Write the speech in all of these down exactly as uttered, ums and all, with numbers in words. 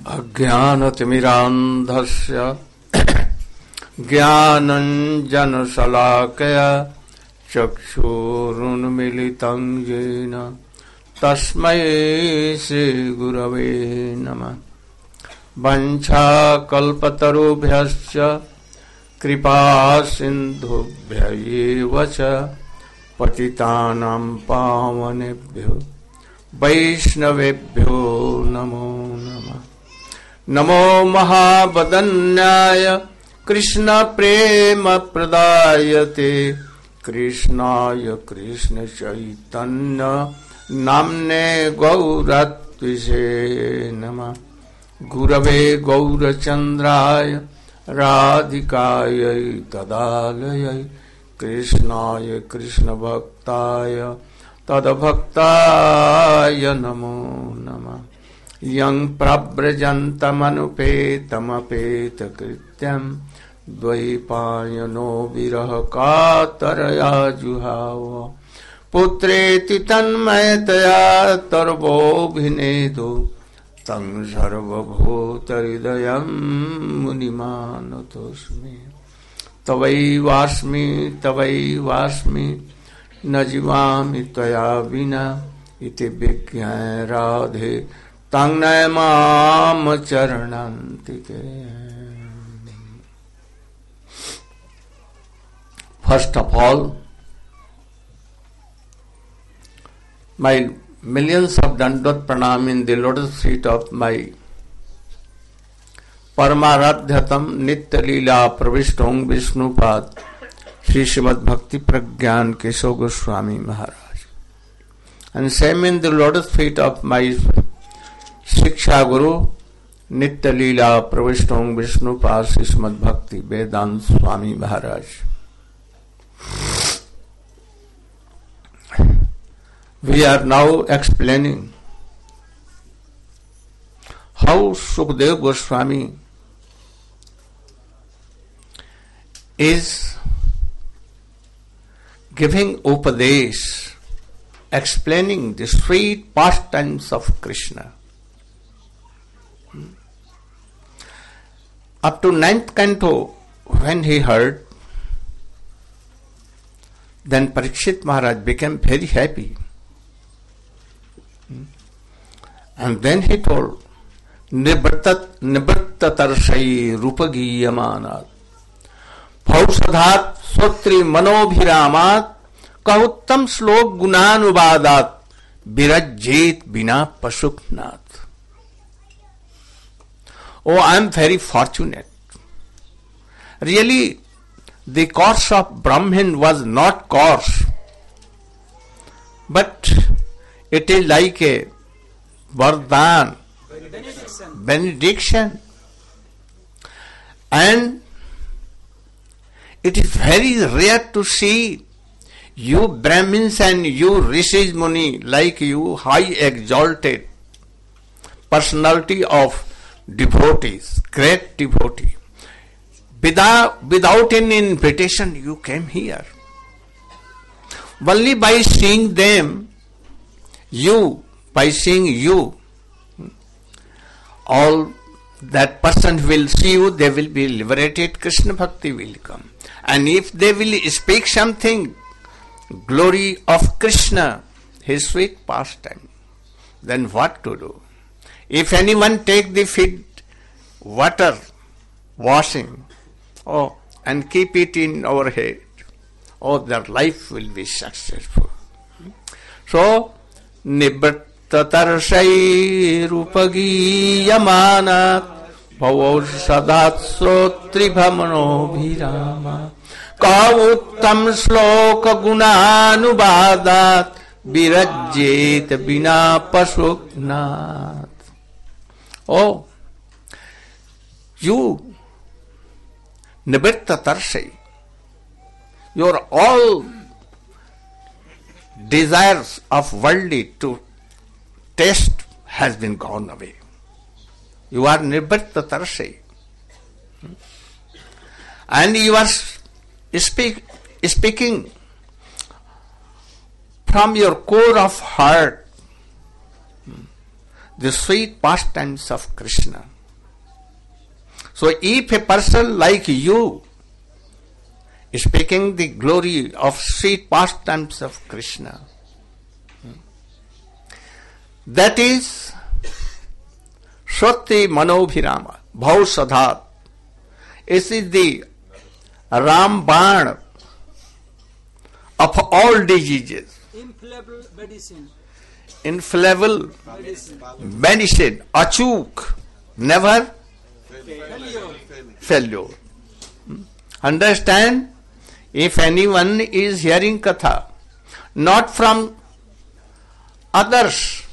अज्ञानतिमिरान्धस्य ज्ञानञ्जनशलाकया चक्षुरुन्मीलितं येन तस्मै श्रीगुरवे नमः। वञ्चाकल्पतरुभ्यश्च कृपासिन्धुभ्य एव च पतितानां पावनेभ्यो वैष्णवेभ्यो नमो नमः। नमो महावदन्याय कृष्णप्रेमप्रदायते कृष्णाय कृष्णचैतन्य नाम्ने गौरत्विषे नमः। गुरवे गौरचन्द्राय राधिकायै तदालयै कृष्णाय कृष्णभक्ताय तद्भक्ताय नमो नमः। यं प्रव्रजन्तमनुपेतमपेतकृत्यं द्वैपायनो विरह कातरया जुहाव पुत्रेति तन्मयतया तर्वोऽभिनेदो तं सर्वभूतहृदयं मुनिमानतोऽस्मि। तवैवास्मि तवैवास्मि न जीवामि त्वया विना इति विज्ञाय राधे तं नयमाम चरणान्तिके। First of all, my millions of dandot pranam in the lotus feet of my Paramaradhyatam Nitya Leela Pravishthong Vishnupad Sri Srimad Bhakti Pragyan Keshav Goswami Maharaj, and same in the lotus feet of my Shiksha Guru Nitya Leela Pravishthong Vishnupad Sri Srimad Bhakti Vedanta Swami Maharaj. We are now explaining how Sukadeva Goswami is giving upadesh, explaining the sweet pastimes of Krishna. Up to ninth canto, when he heard, then Parikshit Maharaj became very happy. And then he told, Nibrattat Nibrattatarshai Rupagiyamanat Bhausadhat Sotri Manobhiramat Kahuttam Slok Gunanubadat Birajjit Bina Pasuknat. Oh, I am very fortunate. Really, the course of Brahmin was not course, but it is like a Vardhan, benediction. benediction. And it is very rare to see you Brahmins and you Rishis Muni, like you high exalted personality of devotees, great devotee. Without, without any invitation, you came here. Only by seeing them, you, by seeing you, all that person will see you, they will be liberated, Krishna Bhakti will come. And if they will speak something, glory of Krishna, his sweet pastime, then what to do? If anyone take the feet, water, washing, oh, and keep it in our head, oh, their life will be successful. So, Nibrattatarshai Rupagiyamana Bhavav Sadat Sotri Bhamano Bhirama Kavuttam Sloka Gunanubadat Birajjet Bina Pasuknat. Oh, you Nibrattatarshai, your all desires of worldly to taste has been gone away. You are Nibrattatarshai. And you are speak, speaking from your core of heart the sweet pastimes of Krishna. So if a person like you is speaking the glory of sweet pastimes of Krishna, that is Shruti Manobhirama, Bhav Sadhat. This is the Ramban of all diseases. Infallible medicine. Infallible Medicine. medicine. Achuk. Never Failure. failure. Understand? If anyone is hearing Katha, not from others,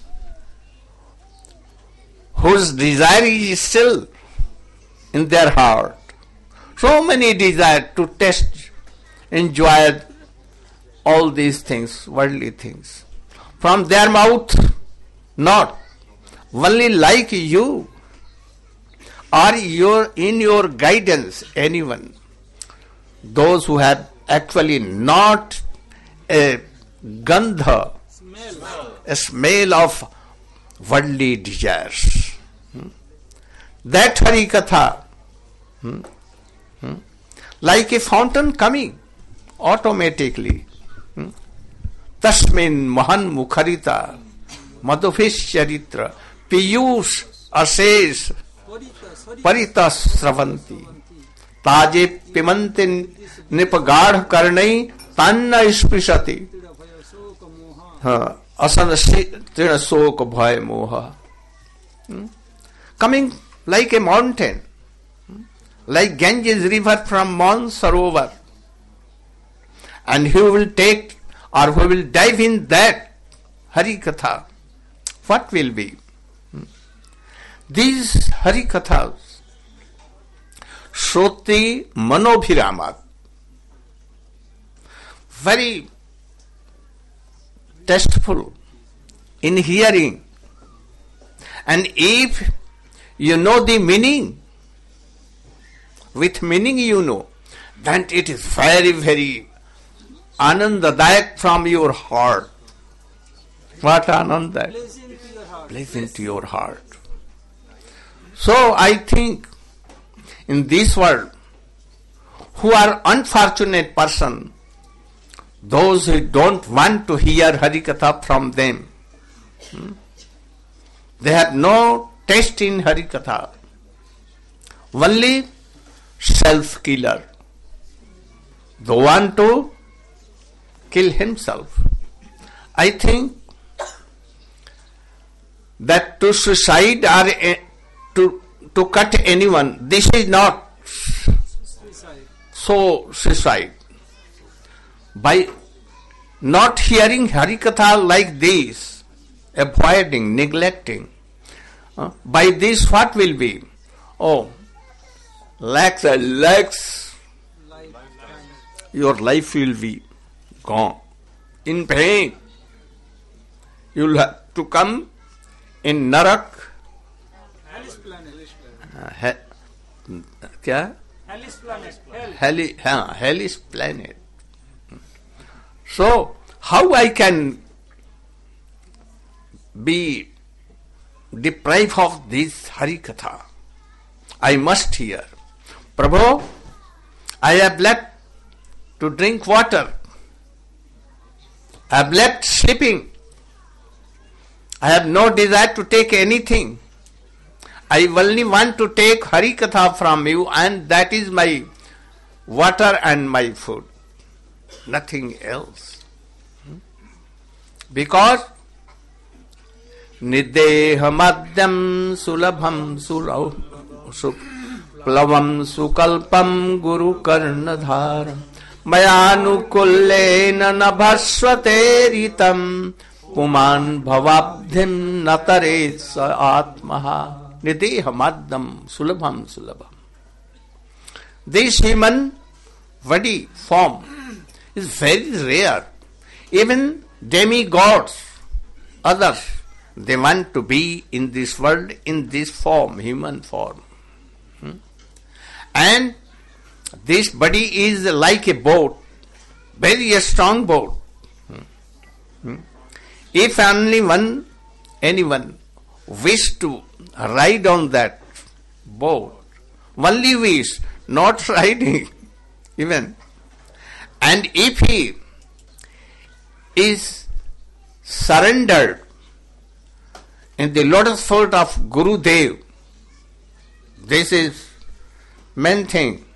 whose desire is still in their heart, so many desire to taste, enjoy all these things, worldly things. From their mouth, not. Only like you, or your, in your guidance, anyone, those who have actually not a gandha, Smell. a smell of worldly desires. Hmm? That Hari Katha, hmm? Hmm? like a fountain coming automatically. Hmm? Tasmin Mahan Mukharita Madhufish Charitra Piyush Ases Parita. Parita Sravanti Taje Pimantin Nipagad Karnai Tanna Ispishati Asan Trina Sok Bhai Moha. Coming like a mountain, like Ganges river from Mount Sarovar, and who will take or who will dive in that Hari Katha, what will be? These Hari Kathas, Shruti Manobhirama, very tasteful in hearing, and if you know the meaning, with meaning you know, then it is very, very Anandadayak from your heart. What Ananda? Pleasant to your heart. Pleasant to your heart. So I think in this world, who are unfortunate person, those who don't want to hear Harikatha from them, hmm? they have no taste in Harikatha. Only self-killer. They want to kill himself. I think that to suicide or a, to to cut anyone, this is not Suicide. so suicide. By not hearing Harikatha like this, avoiding, neglecting, uh, by this what will be? Oh, lakhs and lakhs, Life. your life will be gone. In pain, you will have to come in Narak. Hellish planet. Uh, he, क्या? Hellish planet. Hell. Hellish, हाँ, hellish planet. So, how I can be deprived of this Harikatha? I must hear. Prabhu, I have left to drink water. I have left sleeping. I have no desire to take anything. I only want to take Harikatha from you, and that is my water and my food. Nothing else. Because Nideha Madhyam Sulabham Suplavam Sukalpam Guru Karnadharam Mayanukullena Nabhasvate Ritam Puman Bhavabdhim Natare Sa Atmaha Nideha Madhyam Sulabham Sulabham. This human body form is very rare. Even demigods, others, they want to be in this world in this form, human form. Hmm? And this body is like a boat, very strong boat. Hmm? Hmm? If only one, anyone wish to ride on that boat, only wish, not writing even. And if he is surrendered in the lotus foot of Guru Dev, this is main thing.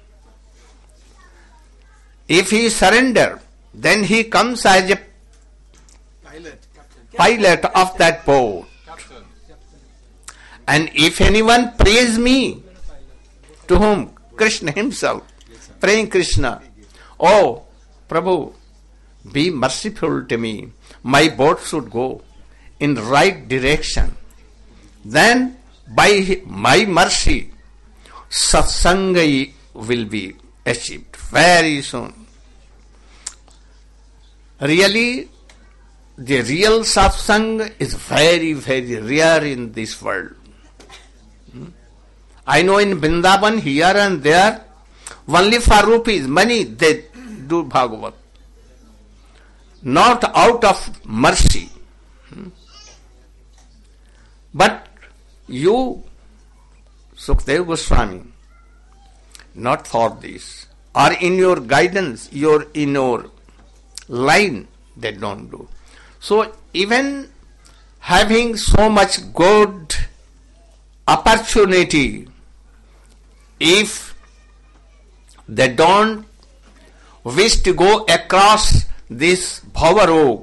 If he surrender, then he comes as a Pilot. pilot of that boat. Captain. And if anyone praise me, to whom? Krishna himself, praying Krishna, oh Prabhu, be merciful to me, my boat should go in right direction. Then by my mercy, satsanga will be achieved very soon. Really, the real satsang is very, very rare in this world. Hmm? I know in Vrindavan, here and there, only for rupees, money, they do Bhagavat. Not out of mercy. Hmm? But you, Sukadeva Goswami, not for this, or in your guidance, your in your line, they don't do. So even having so much good opportunity, if they don't wish to go across this bhavarog,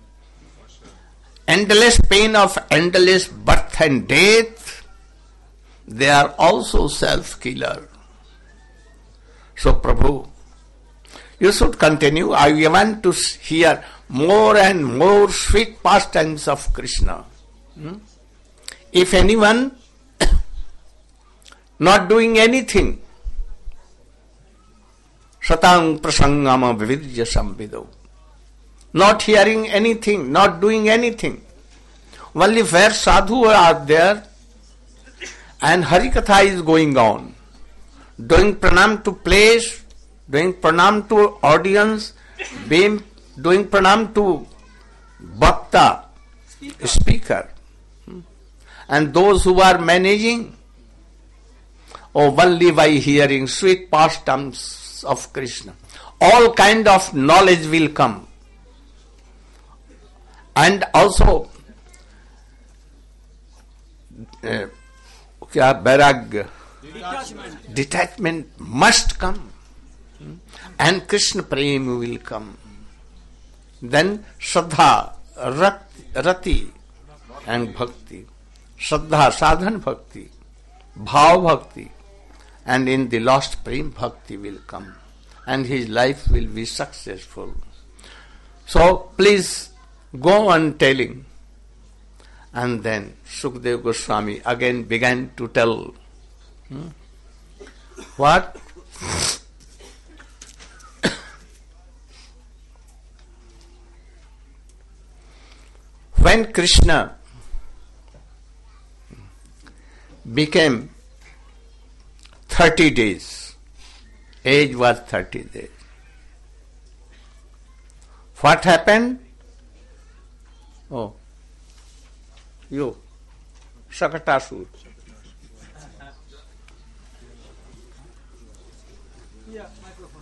endless pain of endless birth and death, they are also self-killer. So Prabhu, you should continue. I want to hear more and more sweet pastimes of Krishna. Hmm? If anyone not doing anything, satang prasangama vividya samvido, not hearing anything, not doing anything, only where sadhu are there and Harikatha is going on, doing pranam to place, doing pranam to audience, being, doing pranam to bhakta, speaker, speaker. And those who are managing, oh, only by hearing sweet pastimes of Krishna, all kind of knowledge will come. And also, uh, kya vairagya, Detachment. detachment must come. And Krishna prem will come. Then Shraddha, Rati and Bhakti. Shraddha, sadhan bhakti, bhav bhakti, and in the last prem bhakti will come. And his life will be successful. So please go on telling. And then Sukadeva Goswami again began to tell. Hmm? What? When Krishna became thirty days, age was thirty days. What happened? Oh, you, Shakatasur. Yeah, microphone.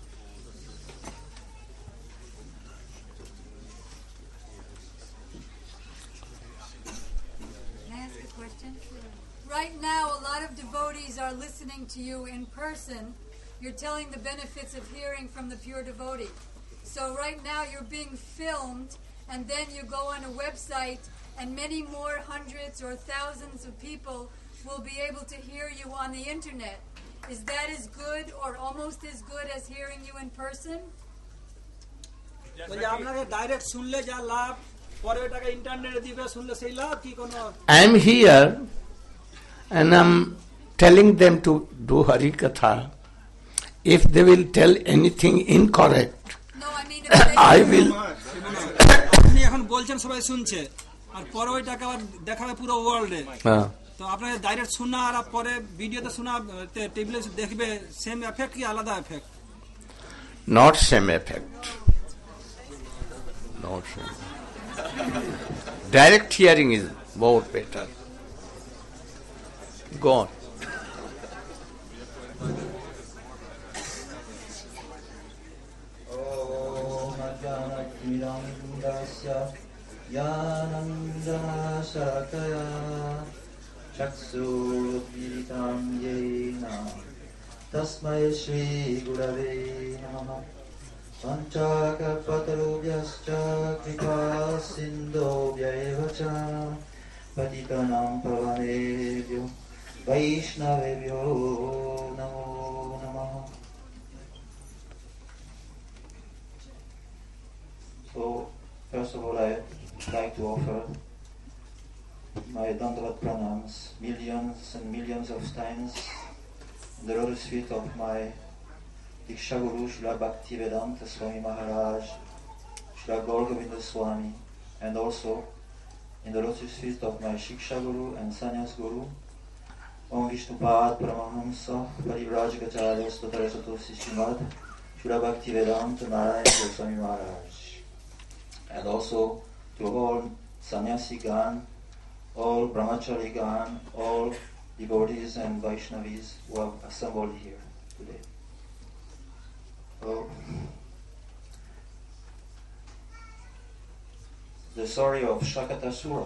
Can I ask a question? Right now, a lot of devotees are listening to you in person. You're telling the benefits of hearing from the pure devotee. So right now, you're being filmed, and then you go on a website, and many more hundreds or thousands of people will be able to hear you on the internet. Is that as good or almost as good as hearing you in person? বলে আপনাকে direct শুনলে যা লাভ, পরে ওটাকে ইন্টারনেটে দিবে, শুনলে সেই লাভ কি কোনো? I am here and I am telling them to do Harikatha. If they will tell anything incorrect, No, I mean if they I will. আপনি এখন বলছেন সবাই শুনছে, আর পরে ওইটাকে আবার দেখাবে পুরো ওয়ার্ল্ডে। Uh, তো আপনাকে ডাইরেক্ট শোনা আর পরে ভিডিওতে শোনা, টেবিলে দেখবে, সেম এফেক্ট কি আলাদা effect? not same effect. Not same. Direct hearing is more better. Go on. Mirandasya Yanandana Shakaya Chaksurudviritam Yena Tasmai Shri Gurave Namaha Panchakapatarubhyascha Kripa Sindobhya Evacha Patitanam Pavanebhyo Vaishnavebhyo Namo Namaha. So, first of all, I'd like to offer my Dandavat Pranams millions and millions of times in the lotus feet of my Diksha Guru Srila Bhaktivedanta Swami Maharaj, Srila Gaur Govinda Swami, and also in the lotus feet of my Shiksha Guru and Sannyas Guru, Om Vishnupad Paramahamsa Parivrajagacharya Stotarasato Srimad Srila Bhaktivedanta Narayana Swami Maharaj, and also to all Sannyasi Gan, all Brahmachari Gan, all devotees and Vaishnavis who have assembled here today. So, the story of Shakatasura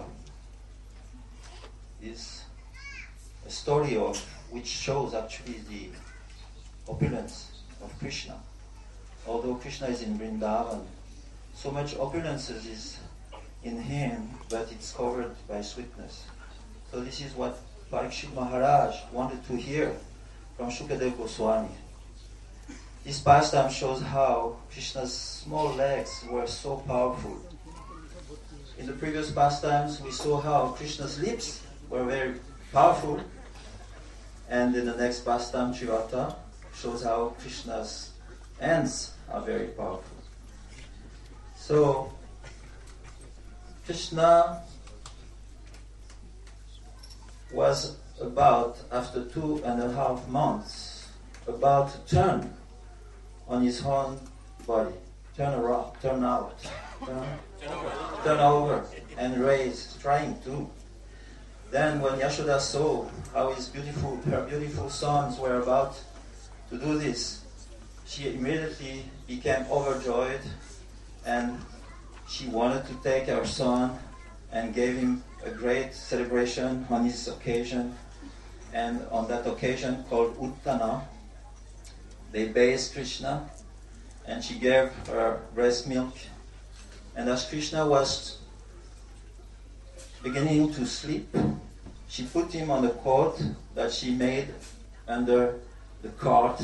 is a story of which shows actually the opulence of Krishna. Although Krishna is in Vrindavan, so much opulence is in him, but it's covered by sweetness. So this is what Parikshit Maharaj wanted to hear from Shukadeva Goswami. This pastime shows how Krishna's small legs were so powerful. In the previous pastimes, we saw how Krishna's lips were very powerful, and in the next pastime, Chivata, shows how Krishna's hands are very powerful. So, Krishna was about, after two and a half months, about to turn on his own body, turn around, turn out, turn, turn over, and raise, trying to. Then when Yashoda saw how his beautiful, her beautiful sons were about to do this, she immediately became overjoyed, and she wanted to take her son and gave him a great celebration on this occasion. And on that occasion called Uttana, they bathed Krishna, and she gave her breast milk. And as Krishna was beginning to sleep, she put him on the cot that she made under the cart,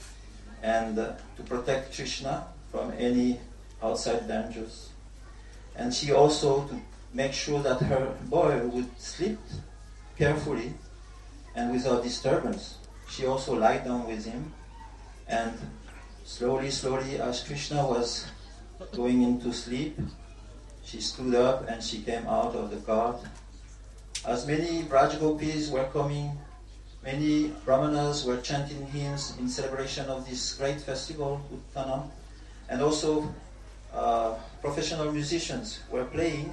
and uh, to protect Krishna from any outside dangers. And she also, to make sure that her boy would sleep carefully and without disturbance, she also lied down with him. And slowly, slowly, as Krishna was going into sleep, she stood up and she came out of the cart. As many Brajagopis were coming, many Brahmanas were chanting hymns in celebration of this great festival, Uttana, and also uh, professional musicians were playing.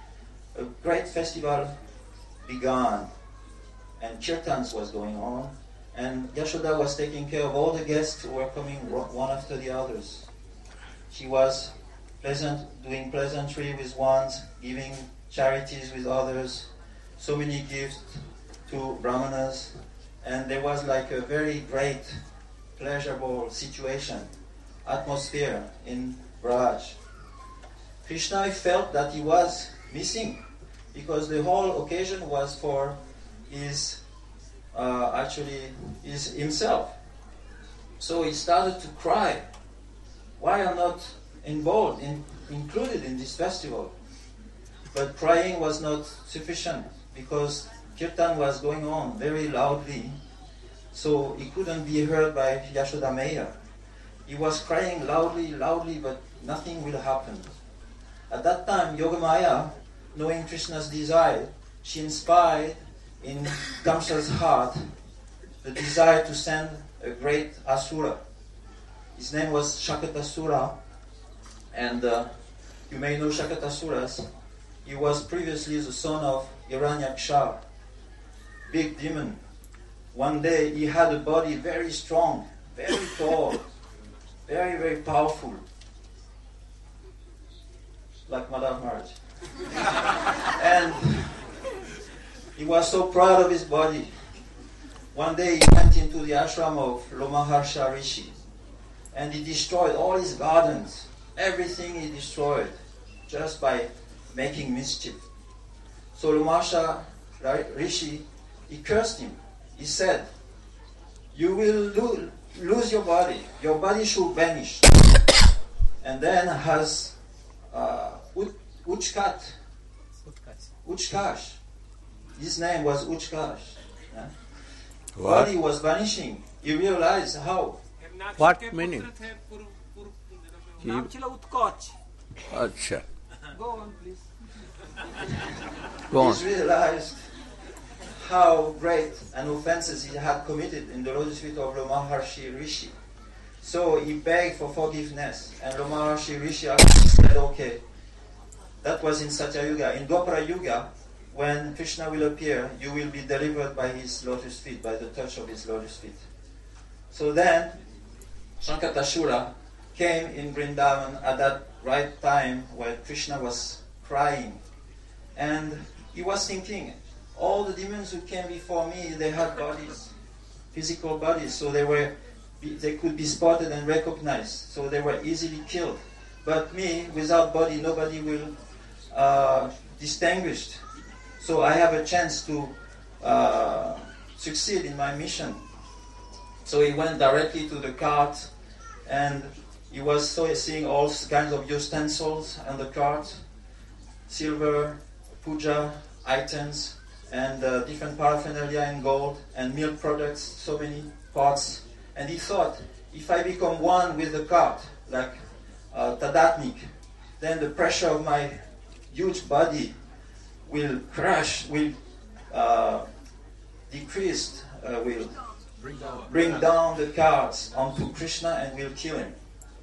A great festival began, and kirtans was going on, and Yashoda was taking care of all the guests who were coming one after the others. She was pleasant, doing pleasantry with ones, giving charities with others, so many gifts to Brahmanas, and there was like a very great, pleasurable situation, atmosphere in Braj. Krishna felt that he was missing, because the whole occasion was for his, uh, actually, his himself. So he started to cry. Why am I not involved, in, included in this festival? But crying was not sufficient, because kirtan was going on very loudly, so he couldn't be heard by Yashoda Maya. He was crying loudly, loudly, but nothing will happen. At that time, Yogamaya, knowing Krishna's desire, she inspired in Kamsa's heart the desire to send a great Asura. His name was Shakatasura, and uh, you may know Shakatasuras. He was previously the son of Hiranyaksha, big demon. One day he had a body very strong, very tall, very, very powerful. like Madame Maharaj. And he was so proud of his body. One day he went into the ashram of Lomaharsha Rishi and he destroyed all his gardens. Everything he destroyed just by making mischief. So Lomaharsha Rishi, he cursed him. He said, you will lo- lose your body. Your body should vanish. And then has uh, Uchkat, Uchkash. His name was Uchkash. Yeah? Body was vanishing. He realized how. What meaning? नाम ছিল উৎকচ Acha. Go on, please. Go on. He realized how great an offenses he had committed in the lotus feet of Lomaharshi Rishi. So he begged for forgiveness, and Lomaharshi Rishi actually said, okay. That was in Satya Yuga. In Dwapara Yuga, when Krishna will appear, you will be delivered by his lotus feet, by the touch of his lotus feet. So then, Shankatashura came in Vrindavan at that right time where Krishna was crying. And he was thinking, all the demons who came before me, they had bodies, physical bodies, so they were, they could be spotted and recognized, so they were easily killed. But me, without body, nobody will uh, distinguish. So I have a chance to uh, succeed in my mission. So he went directly to the cart, and he was so seeing all kinds of utensils on the cart, silver, puja items, and uh, different paraphernalia in gold, and milk products, so many pots. And he thought, if I become one with the cart, like uh, Tadatnik, then the pressure of my huge body will crash, will uh, decrease, uh, will bring down. bring down the carts onto Krishna and will kill him.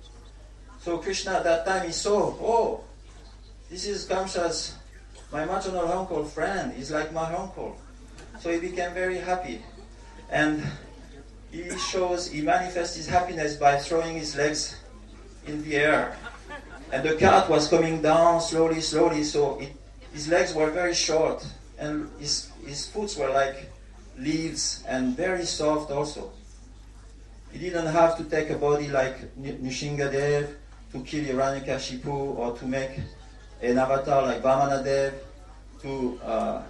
So Krishna at that time he saw, oh, this is Kamsa's, my maternal uncle friend, he's like my uncle. So he became very happy. And he shows, he manifests his happiness by throwing his legs in the air. And the cart was coming down slowly, slowly, so it, his legs were very short, and his, his feet were like leaves and very soft also. He didn't have to take a body like Nrsingadev to kill Hiranyakashipu or to make an avatar like Vamanadev to uh,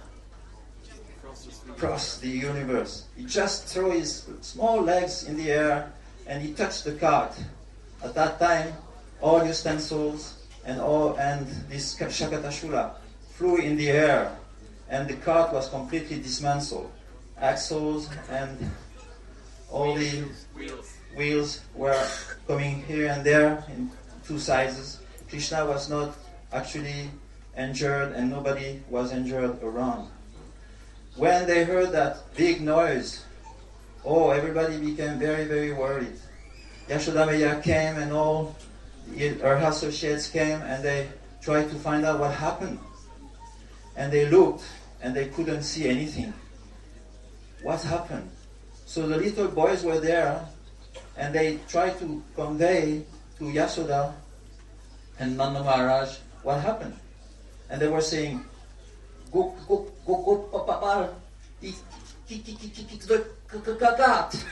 cross the universe. He just threw his small legs in the air and he touched the cart. At that time, all utensils and all and this Shakatashula flew in the air, and the cart was completely dismantled. Axles and all the wheels. wheels were coming here and there in two sizes. Krishna was not actually injured, and nobody was injured around. When they heard that big noise, oh, everybody became very, very worried. Yashoda Maya came, and all her associates came, and they tried to find out what happened. And they looked, and they couldn't see anything. What happened? So the little boys were there, and they tried to convey to Yashoda and Nanda Maharaj what happened. And they were saying, go, go, go, go, papa, kick, kick, kick, kick, kick the cat.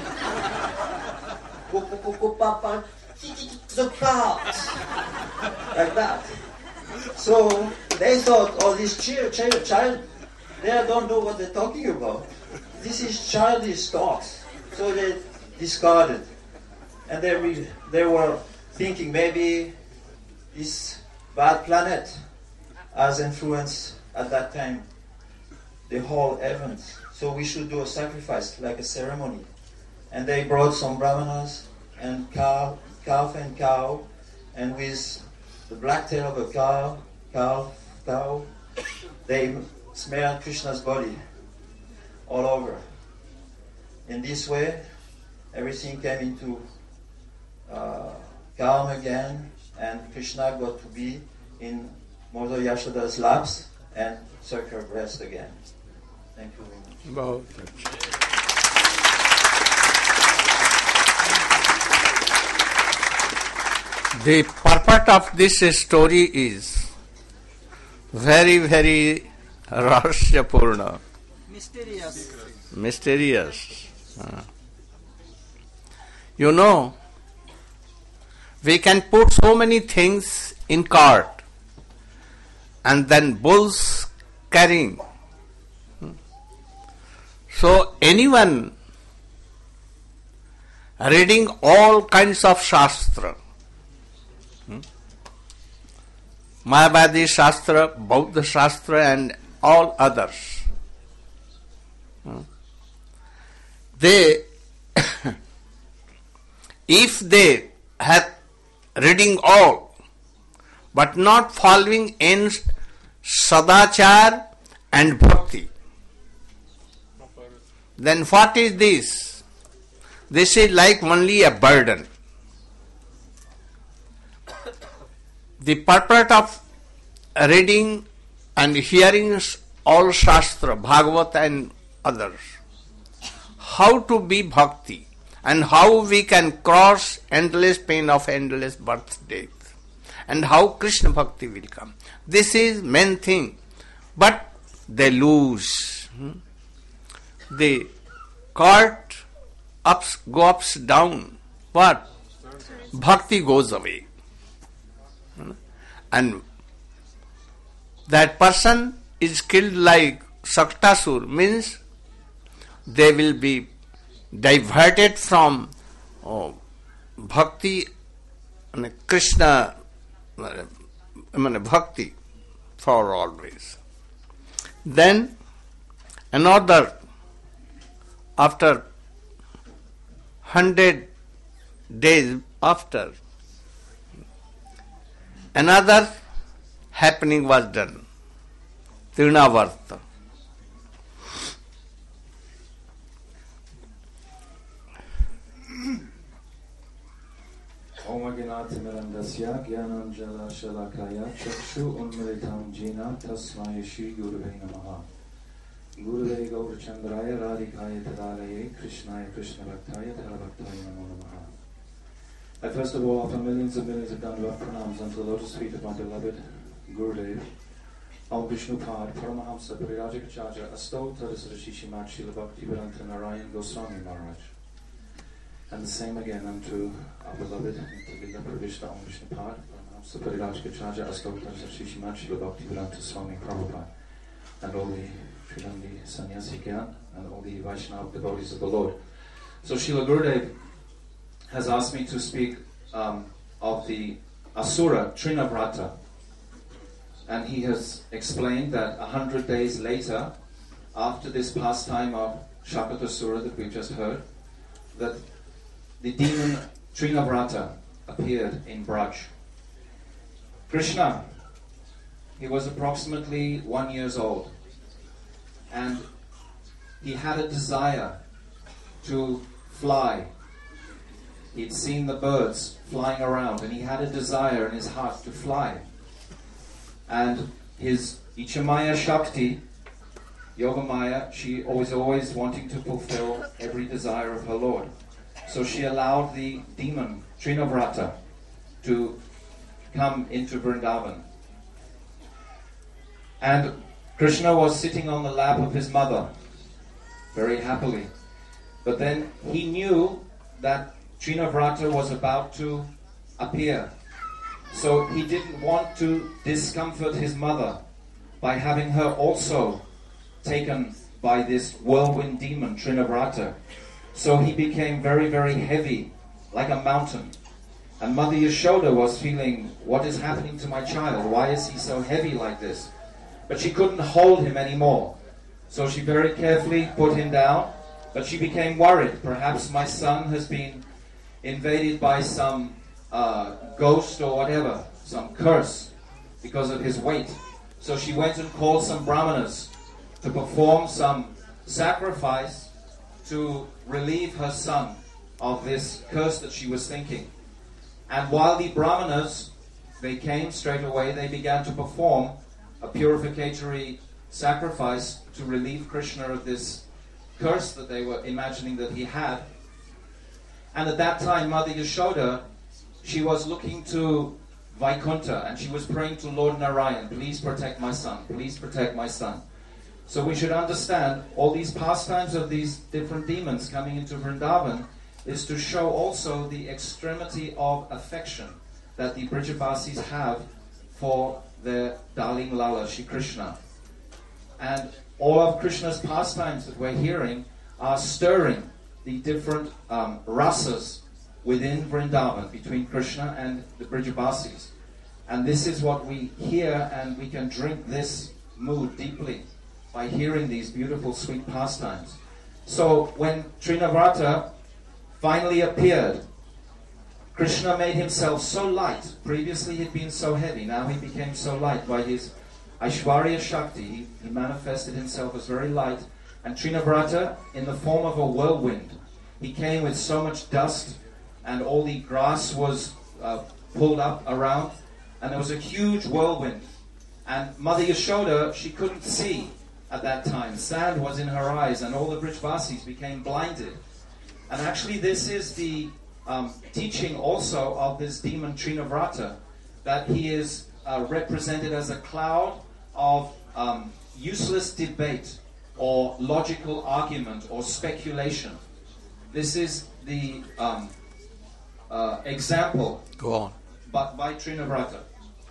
Go, go, go, go, papa, kick, kick the cat. Like that. So they thought, oh, this child, child, child, they don't know what they're talking about. This is childish thoughts. So they discarded. And they, re- they were thinking maybe this bad planet has influenced at that time the whole event. So we should do a sacrifice, like a ceremony. And they brought some brahmanas and cow, calf and cow, and with the black tail of a cow, cow, cow, they smeared Krishna's body all over. In this way, everything came into uh, calm again, and Krishna got to be in Mother Yashoda's laps and suck her breast again. Thank you very much. The purport of this story is very, very rahasyapurna, Mysterious. mysterious. Uh, You know, we can put so many things in cart and then bulls carrying. So anyone reading all kinds of Shastra, Mayavadi Shastra, Buddha Shastra and all others, they, if they have reading all, but not following in sadachar and bhakti, then what is this? This is like only a burden. The purpose of reading and hearing all Shastra, Bhagavad and others, how to be bhakti and how we can cross endless pain of endless birth, death, and how Krishna bhakti will come. This is main thing. But they lose. The cart ups go ups down. What? Bhakti goes away. And that person is killed like Saktasur, means they will be diverted from oh, bhakti and Krishna, I mean, bhakti for always. Then another, after hundred days after, another happening was done. Trinavarta. Om Agnatimirandasya Gyananjala Shalakaya Chakshu Unmilitam Jina Tasmaya Shri Guruvay Namaha. Guruvay Gaurachandraya Radhikaya Tadaraye Krishnaya Krishna Bhaktaya Tharabhaktaya Namo Namaha. I first of all offer millions and millions of Dandavat pranams unto the lotus feet of my beloved Gurudev, Al Vishnupad, Paramahamsa, Parirajikacharya, Asto Tadasarashi Shimad Srila Bhaktivedanta Narayan Goswami Maharaj. And the same again unto our beloved Nitya Pravishta Om Vishnupad, Paramahamsa, Parirajikacharya, Asto Tadasarashi Shimad Srila Bhaktivedanta Swami Prabhupada, and all the Srilandi Sannyasi Gyan, and all the Vaishnava devotees of the Lord. So Srila Gurudev has asked me to speak um, of the Asura Trinavrata, and he has explained that a hundred days later, after this pastime of Shakatasura that we've just heard, that the demon Trinavrata appeared in Braj. Krishna, he was approximately one years old, and he had a desire to fly. He'd seen the birds flying around, and he had a desire in his heart to fly. And his Ichamaya Shakti, Yogamaya, she was always wanting to fulfill every desire of her Lord. So she allowed the demon Trinavrata to come into Vrindavan. And Krishna was sitting on the lap of his mother, very happily. But then he knew that Trinavrata was about to appear. So he didn't want to discomfort his mother by having her also taken by this whirlwind demon, Trinavrata. So he became very, very heavy, like a mountain. And Mother Yashoda was feeling, what is happening to my child? Why is he so heavy like this? But she couldn't hold him anymore. So she very carefully put him down. But she became worried. Perhaps my son has been invaded by some uh, ghost or whatever, some curse, because of his weight. So she went and called some brahmanas to perform some sacrifice to relieve her son of this curse that she was thinking. And while the brahmanas, they came straight away, they began to perform a purificatory sacrifice to relieve Krishna of this curse that they were imagining that he had. And at that time, Mother Yashoda, she was looking to Vaikuntha and she was praying to Lord Narayan, please protect my son, please protect my son. So we should understand all these pastimes of these different demons coming into Vrindavan is to show also the extremity of affection that the Brijabasis have for their darling Lala, Shri Krishna. And all of Krishna's pastimes that we're hearing are stirring the different um, rasas within Vrindavan, between Krishna and the Brijabasis. And this is what we hear, and we can drink this mood deeply by hearing these beautiful sweet pastimes. So when Trinavrata finally appeared, Krishna made himself so light. Previously he'd been so heavy, now he became so light by his Aishwarya Shakti. He, he manifested himself as very light. And Trinavrata, in the form of a whirlwind, he came with so much dust, and all the grass was uh, pulled up around, and there was a huge whirlwind. And Mother Yashoda, she couldn't see at that time. Sand was in her eyes, and all the Brijvasis became blinded. And actually this is the um, teaching also of this demon Trinavrata, that he is uh, represented as a cloud of um, useless debate or logical argument or speculation. This is the um, uh, example Go on. but by Trinavrata.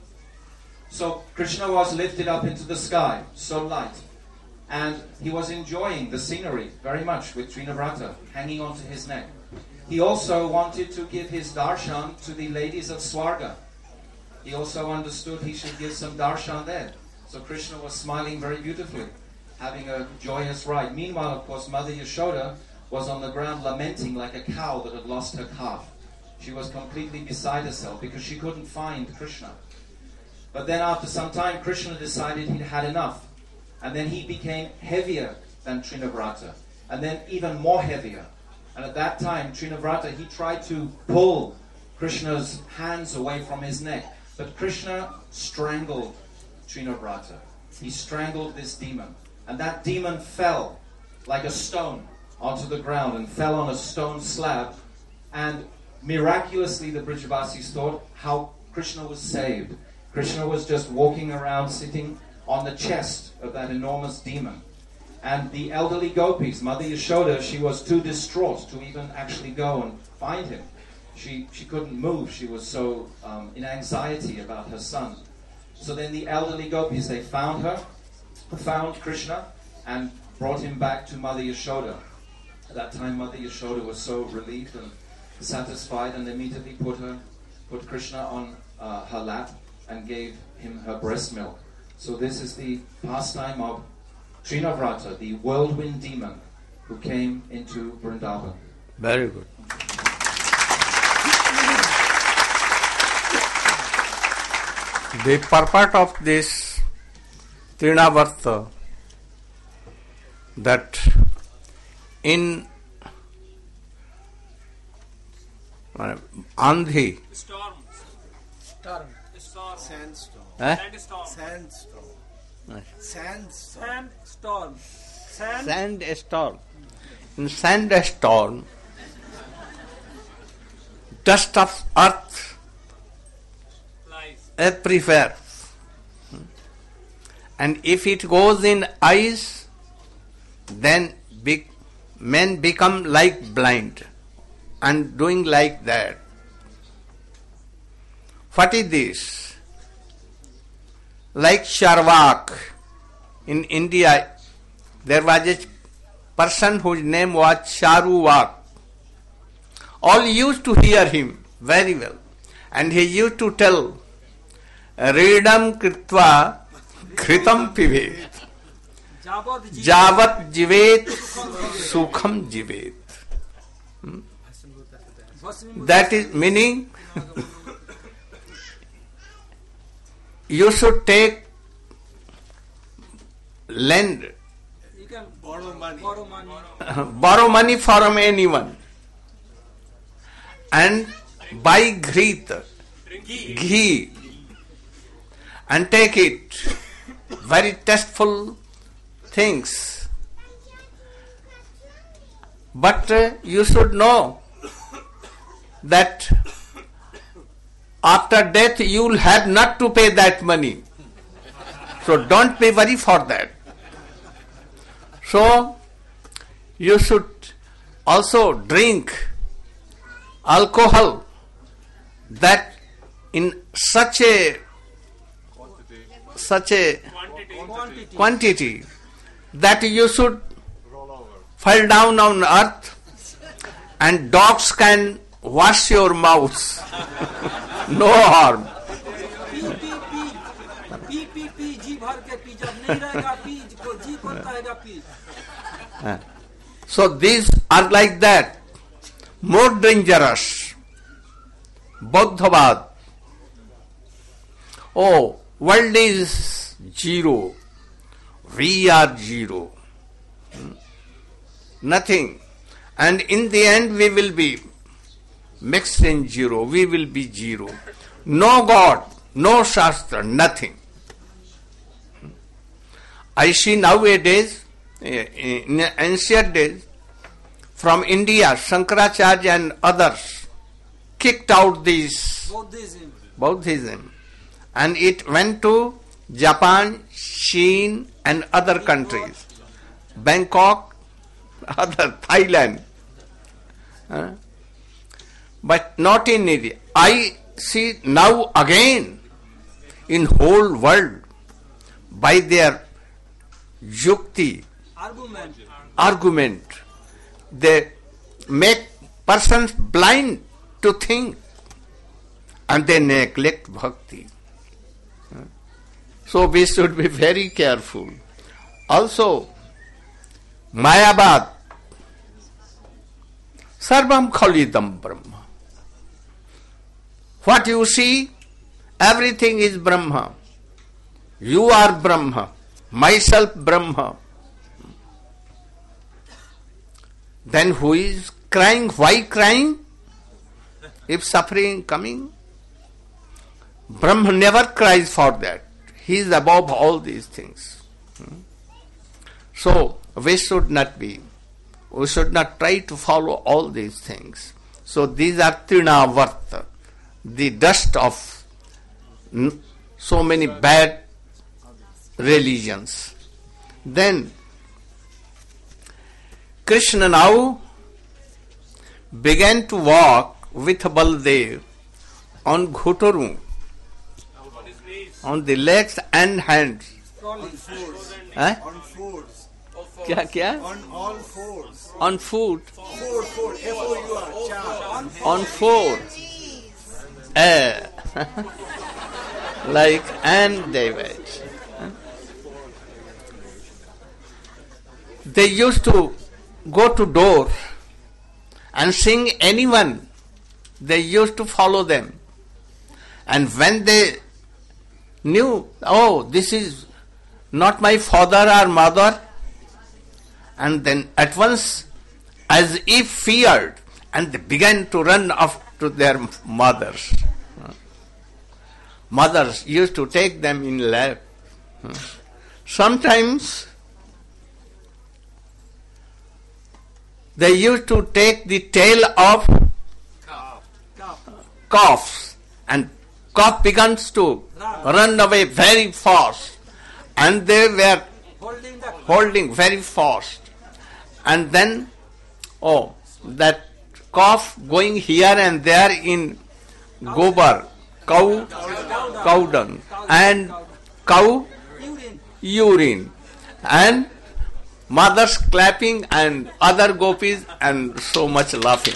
So Krishna was lifted up into the sky, so light, and he was enjoying the scenery very much with Trinavrata hanging onto his neck. He also wanted to give his darshan to the ladies of Swarga. He also understood he should give some darshan there. So Krishna was smiling very beautifully, having a joyous ride. Meanwhile, of course, Mother Yashoda was on the ground lamenting like a cow that had lost her calf. She was completely beside herself because she couldn't find Krishna. But then after some time, Krishna decided he'd had enough. And then he became heavier than Trinavrata. And then even more heavier. And at that time, Trinavrata, he tried to pull Krishna's hands away from his neck. But Krishna strangled Trinavrata. He strangled this demon. And that demon fell like a stone onto the ground and fell on a stone slab. And miraculously, the Brijavasis thought how Krishna was saved. Krishna was just walking around, sitting on the chest of that enormous demon. And the elderly gopis, Mother Yashoda, she was too distraught to even actually go and find him. She, she couldn't move. She was so um, in anxiety about her son. So then the elderly gopis, they found her, found Krishna, and brought him back to Mother Yashoda. At that time, Mother Yashoda was so relieved and satisfied, and immediately put her, put Krishna on uh, her lap and gave him her breast milk. So this is the pastime of Trinavrata, the whirlwind demon who came into Vrindavan. Very good. The purport of this Trinavarta, that in uh, Andhi, Storm. Storm. Storm. Sandstorm. eh? Sandstorm. Sandstorm. Sandstorm. Sandstorm. Sand. Sandstorm. In sandstorm, dust of earth Lies. everywhere. And if it goes in eyes, then big, men become like blind and doing like that. What is this? Like Charvak. In India, there was a person whose name was Charuvak. All used to hear him very well. And he used to tell, Redam Kritva Kritam Pivet. Javat ji- Javat Jivet Sukham Jivet. Bhasmi- That is meaning you should take lend, You can Borrow money. borrow money. borrow money from anyone and buy ghee, ghee and take it. Very tasteful things. But uh, you should know that after death you will have not to pay that money. So don't be worried for that. So you should also drink alcohol that in such a such a quantity. quantity that you should fall down on earth and dogs can wash your mouth. No harm. पी पी पी पी पी पी जी भर के P, जब नहीं रहेगा पी को जी कौन कहेगा पी. So these are like that. More dangerous. Buddhavad. Oh, world is zero. We are zero. Hmm? Nothing. And in the end we will be mixed in zero. We will be zero. No God, no Shastra, nothing. Hmm? I see nowadays, in ancient days, from India, Shankaracharya and others kicked out this Buddhism. Buddhism, and it went to Japan, China and other countries, Bangkok, other Thailand, huh? But not in India. I see now again in whole world by their yukti, Argument. argument, they make persons blind to think and they neglect bhakti. So we should be very careful. Also, Mayavad, Sarvam Khalidam Brahma. What you see, everything is Brahma. You are Brahma, myself Brahma. Then who is crying? Why crying? If suffering coming, Brahma never cries for that. He is above all these things. So we should not be, we should not try to follow all these things. So these are trinavarta, the dust of so many bad religions. Then Krishna now began to walk with Baldev on Ghotaru, on the legs and hands. On fours. Huh? On fours. क्या क्या? On all fours. On foot, Four, four. F O U R. Char. on four. Eh. Like and David. They used to go to door and sing anyone. They used to follow them. And when they knew, oh, this is not my father or mother, and then at once, as if feared, and they began to run off to their mothers. Mothers used to take them in lap. Sometimes they used to take the tail of calves, and calf begins to run away very fast, and they were Holding the holding very fast, and then oh, that calf going here and there in gobar, cow, cow dung, and cow urine. urine, and mothers clapping and other gopis and so much laughing.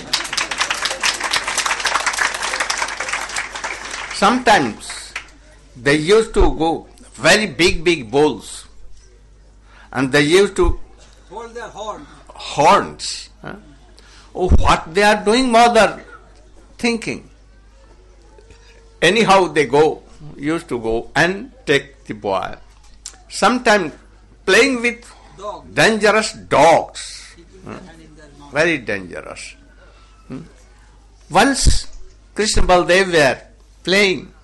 Sometimes they used to go very big, big bowls, and they used to Hold their horn. horns. Huh? Oh, what they are doing, mother? Thinking. Anyhow, they go, used to go and take the boy. Sometimes playing with Dog. dangerous dogs. Keeping their hand in their mouth. Very dangerous. Hmm? Once Krishna Baldev were playing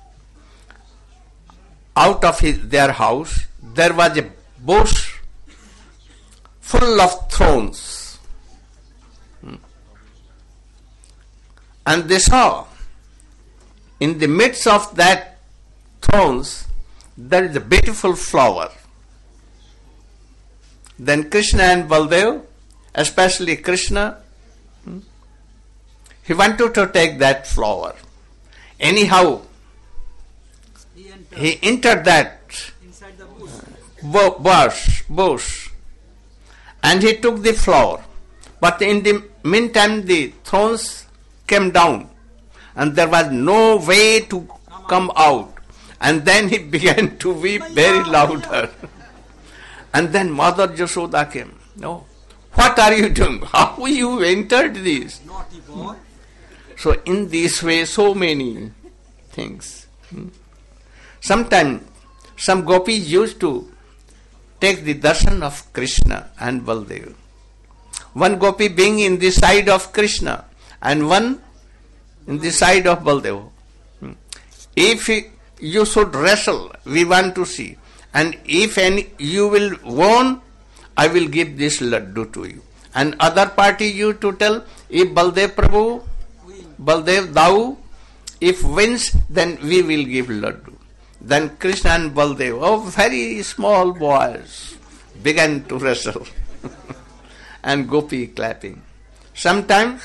out of his, their house, there was a bush full of thorns. Hmm. And they saw in the midst of that thorns, there is a beautiful flower. Then Krishna and Baldev, especially Krishna, he wanted to take that flower. Anyhow, He entered he entered that inside the bush. bu- bush, bush, and he took the flower. But in the meantime, the thorns came down, and there was no way to come out. And then he began to weep very louder. And then Mother Jashoda came. No, what are you doing? How you entered this? Naughty boy. So in this way, so many things. Hmm. Sometimes some gopis used to take the darshan of Krishna and Baldev. One gopi being in the side of Krishna and one in the side of Baldev. Hmm. If you should wrestle, we want to see. And if any you will won, I will give this laddu to you. And other party you to tell, if Baldev Prabhu, Baldev Dau, if wins, then we will give laddu. Then Krishna and Baldev, oh very small boys, began to wrestle. And Gopi clapping. Sometimes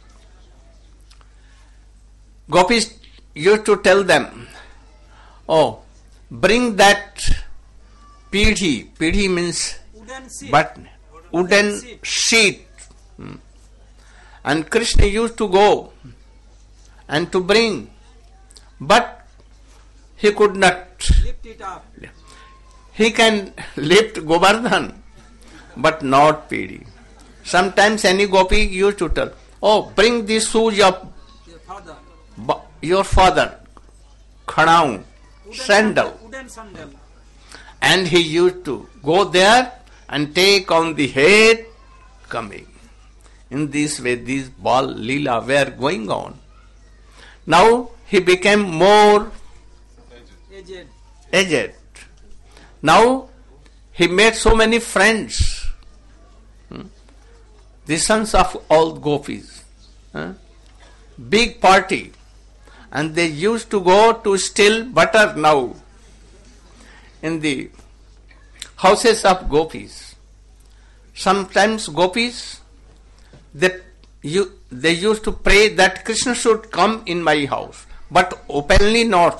gopis used to tell them, oh, bring that pidhi. Pidhi means Wooden seat. but wooden sheet. Hmm. And Krishna used to go and to bring, but he could not. Lift it up. He can lift Govardhan, but not Pidi. Sometimes any gopi used to tell, oh, bring the shoes of Your father. ba- your father, Khadau, Wooden sandal. Wooden sandal. And he used to go there and take on the head coming. In this way, these ball lila were going on. Now he became more Aged. aged. Now he made so many friends. Hmm. The sons of all gopis. Huh? Big party. And they used to go to steal butter now in the houses of gopis. Sometimes gopis, they, you, they used to pray that Krishna should come in my house, but openly not.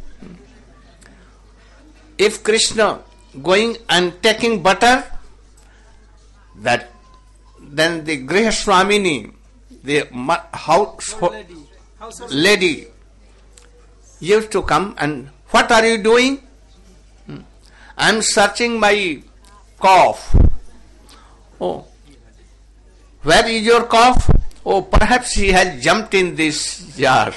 If Krishna going and taking butter, that then the Grihaswamini, the ma- house Old lady. House of lady, used to come and, what are you doing? Hmm. I am searching my cough. Oh, where is your cough? Oh, perhaps he has jumped in this jar.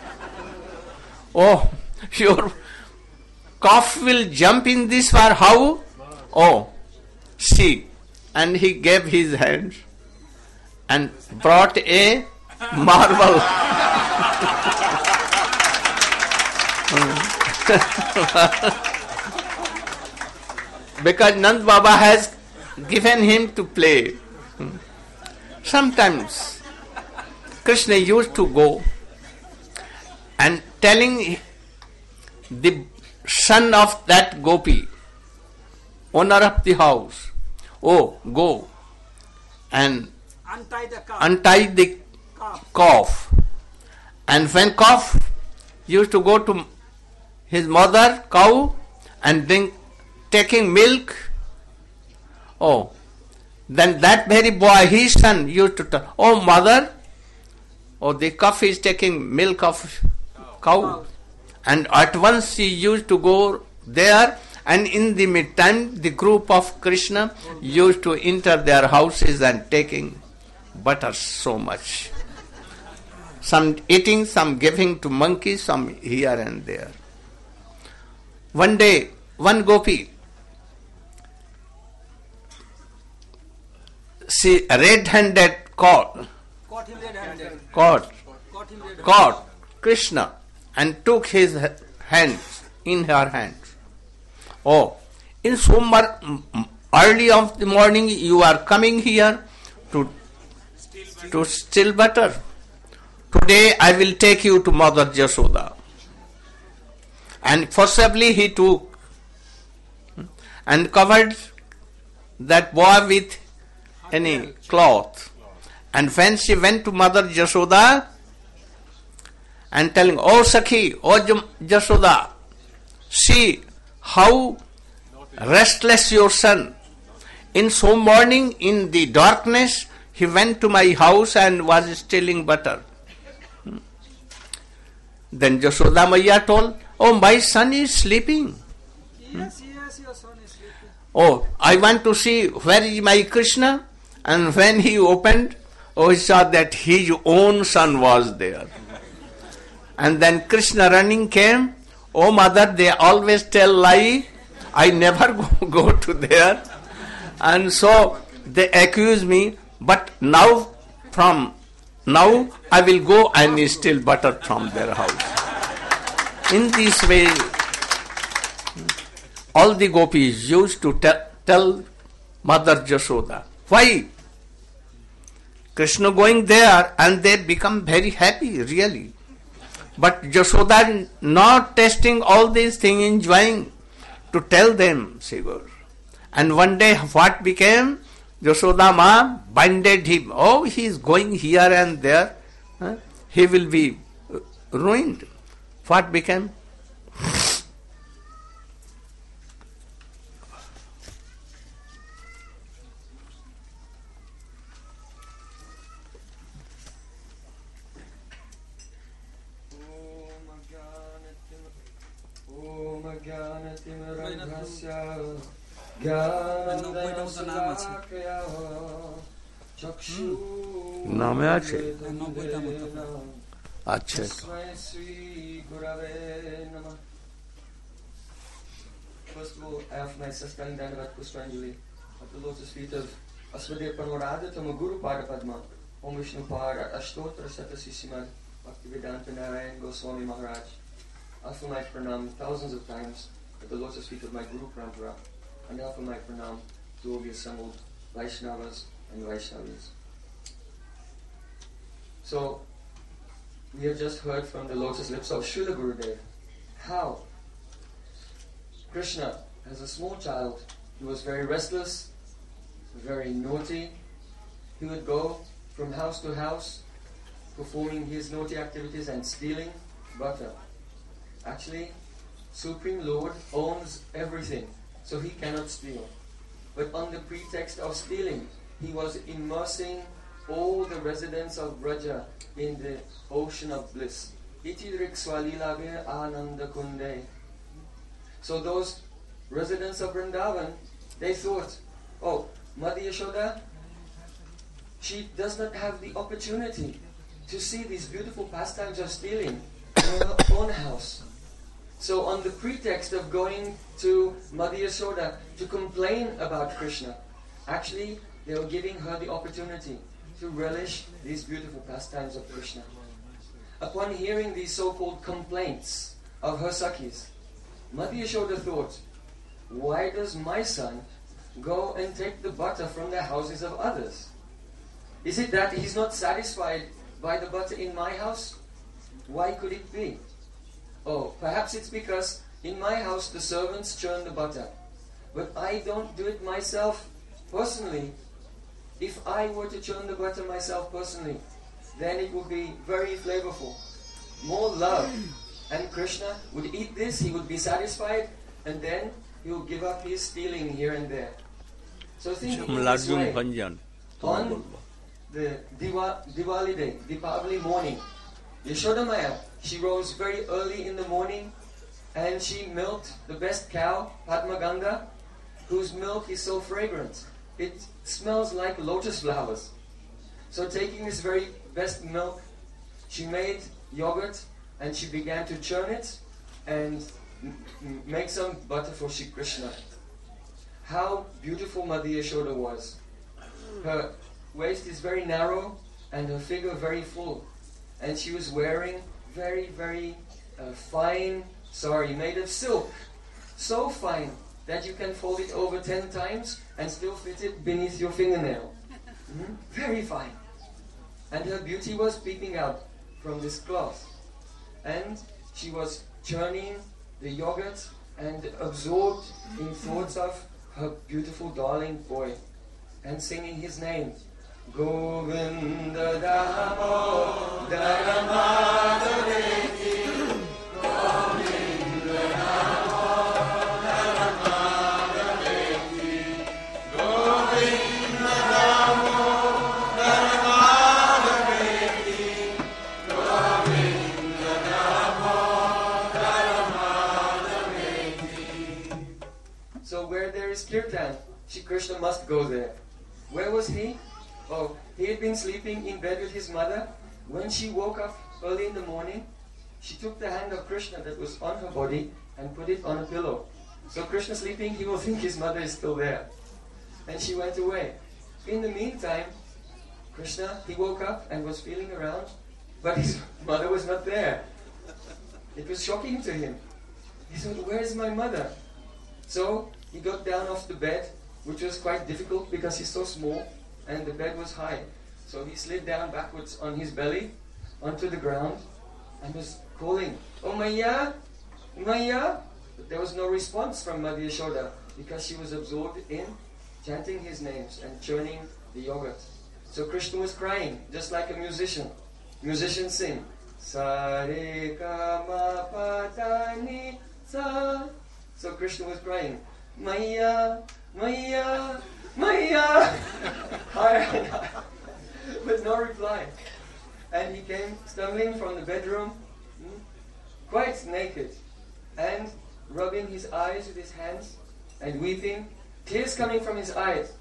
Oh, your cough will jump in this jar. How? Oh, see. And he gave his hands and brought a marble. Because Nand Baba has given him to play. Sometimes Krishna used to go and telling the son of that gopi, owner of the house, oh, go and untie the cup. untie the Cup. calf. And when calf used to go to his mother, cow, and drink, taking milk, oh, then that very boy, his son, used to tell, oh mother, oh the calf is taking milk of cow. And at once he used to go there, and in the meantime the group of Krishna used to enter their houses and taking butter so much. Some eating, some giving to monkeys, some here and there. One day, one gopi, she red-handed caught, Caught him red-handed. caught, Caught him red-handed. caught Krishna and took his hands in her hands. Oh, in so much early of the morning you are coming here to to steal butter. Today I will take you to Mother Jashoda. and forcibly he took and covered that boy with any cloth. And when she went to Mother Jashoda and telling, "Oh Sakhi, oh Jashoda, see how restless your son. In so morning, in the darkness, he went to my house and was stealing butter." Then Jashoda Maiya told, "Oh, my son is sleeping. Yes, yes, your son is sleeping. Oh, I want to see where is my Krishna." And when he opened, oh, he saw that his own son was there. And then Krishna running came. "Oh, mother, they always tell lie. I never go, go to there. And so they accuse me. But now, from now, I will go and steal butter from their house." In this way, all the gopis used to te- tell Mother Jashoda. Why? Krishna going there and they become very happy, really. But Jashoda not testing all these things, enjoying to tell them, Sigur. And one day what became? Jashoda Ma binded him. Oh, he is going here and there. Huh? He will be ruined. What became? নামে আছে আচ্ছা First of all, I offer my Saskang Dandavat Pushpanjali at the lotus feet of Asvadev Panorada Tama Guru Pada Padma, Om Vishnu Pada Ashtotra Satasisima Bhaktivedanta Narayan Goswami Maharaj. I offer my pranam thousands of times at the lotus feet of my Guru Parampara, and I offer my pranam to all the assembled Vaishnavas and Vaishnavis. So, we have just heard from the lotus lips of Srila Gurudev how Krishna, as a small child, he was very restless, very naughty. He would go from house to house, performing his naughty activities and stealing butter. Actually, Supreme Lord owns everything, so he cannot steal. But on the pretext of stealing, he was immersing all the residents of Braja in the ocean of bliss. Iti rikswalilabir ananda kunde. So those residents of Vrindavan, they thought, oh, Mother Yashoda, she does not have the opportunity to see these beautiful pastimes of stealing in her own house. So on the pretext of going to Mother Yashoda to complain about Krishna, actually they were giving her the opportunity to relish these beautiful pastimes of Krishna. Upon hearing these so-called complaints of her Sakhis, Mother Yashoda thought, why does my son go and take the butter from the houses of others? Is it that he's not satisfied by the butter in my house? Why could it be? Oh, perhaps it's because in my house the servants churn the butter, but I don't do it myself personally. If I were to churn the butter myself personally, then it would be very flavorful, more love. And Krishna would eat this, he would be satisfied, and then he would give up his stealing here and there. So think in this way. On the Diva, Diwali day, Deepavali morning, Yashoda Maya, she rose very early in the morning and she milked the best cow, Padmaganga, whose milk is so fragrant. It smells like lotus flowers. So taking this very best milk, she made yogurt and she began to churn it and m- make some butter for Shri Krishna. How beautiful Mother Yashoda was. Her waist is very narrow and her figure very full. And she was wearing very, very uh, fine sari made of silk. So fine that you can fold it over ten times and still fit it beneath your fingernail. Mm-hmm. Very fine. And her beauty was peeping out from this cloth. And she was churning the yogurt and absorbed in thoughts of her beautiful darling boy and singing his name. Govinda Damo Dharamadaveti Govinda Damo Dharamadaveti Govinda Damo Dharamadaveti Govinda Damo Dharamadaveti. So where there is kirtan, Shri Krishna must go there. Where was he? Oh, he had been sleeping in bed with his mother. When she woke up early in the morning, she took the hand of Krishna that was on her body and put it on a pillow. So Krishna sleeping, he will think his mother is still there. And she went away. In the meantime, Krishna, he woke up and was feeling around, but his mother was not there. It was shocking to him. He thought, where is my mother? So he got down off the bed, which was quite difficult because he's so small and the bed was high. So he slid down backwards on his belly onto the ground and was calling, "Oh Maya, Maya!" But there was no response from Mother Yashoda because she was absorbed in chanting his names and churning the yogurt. So Krishna was crying, just like a musician. Musicians sing, "Sa re ga ma pa da ni sa." So Krishna was crying, "Maya, Maya, Maya!" Higher and higher, but no reply. And he came stumbling from the bedroom, quite naked, and rubbing his eyes with his hands, and weeping, tears coming from his eyes.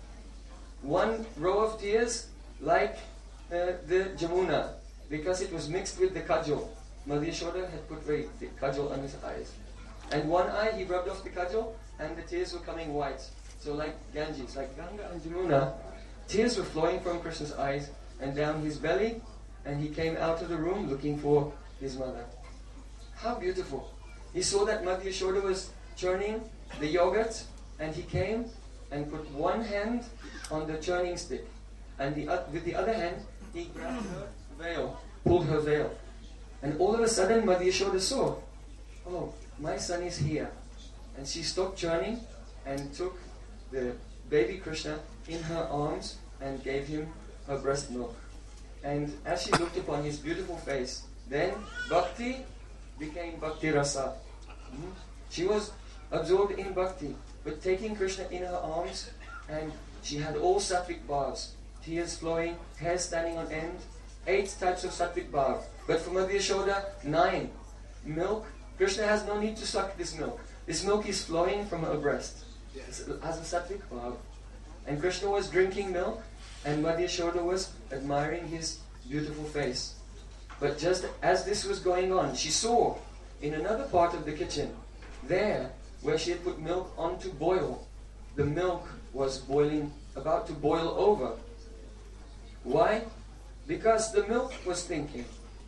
One row of tears like uh, the Jamuna, because it was mixed with the kajal. Mother Yashoda had put very thick kajal on his eyes. And one eye he rubbed off the kajal, and the tears were coming white. So like Ganges, like Ganga and Jamuna, tears were flowing from Krishna's eyes and down his belly, and he came out of the room looking for his mother. How beautiful. He saw that Mother Yashoda was churning the yogurt, and he came and put one hand on the churning stick, and the, uh, with the other hand, he grabbed her veil, pulled her veil. And all of a sudden, Mother Yashoda saw, oh, my son is here. And she stopped churning and took the baby Krishna in her arms and gave him her breast milk. And as she looked upon his beautiful face, then bhakti became bhakti rasa. Mm-hmm. She was absorbed in bhakti, but taking Krishna in her arms, and she had all sattvic bhavs, tears flowing, hair standing on end, eight types of sattvic bhav. But for Mother Yashoda, nine. Milk, Krishna has no need to suck this milk. This milk is flowing from her breast. Yes. As a sattvic bhav. And Krishna was drinking milk, and Mother Yashoda was admiring his beautiful face. But just as this was going on, she saw in another part of the kitchen, there where she had put milk on to boil, the milk was boiling, about to boil over. Why? Because the milk was thinking.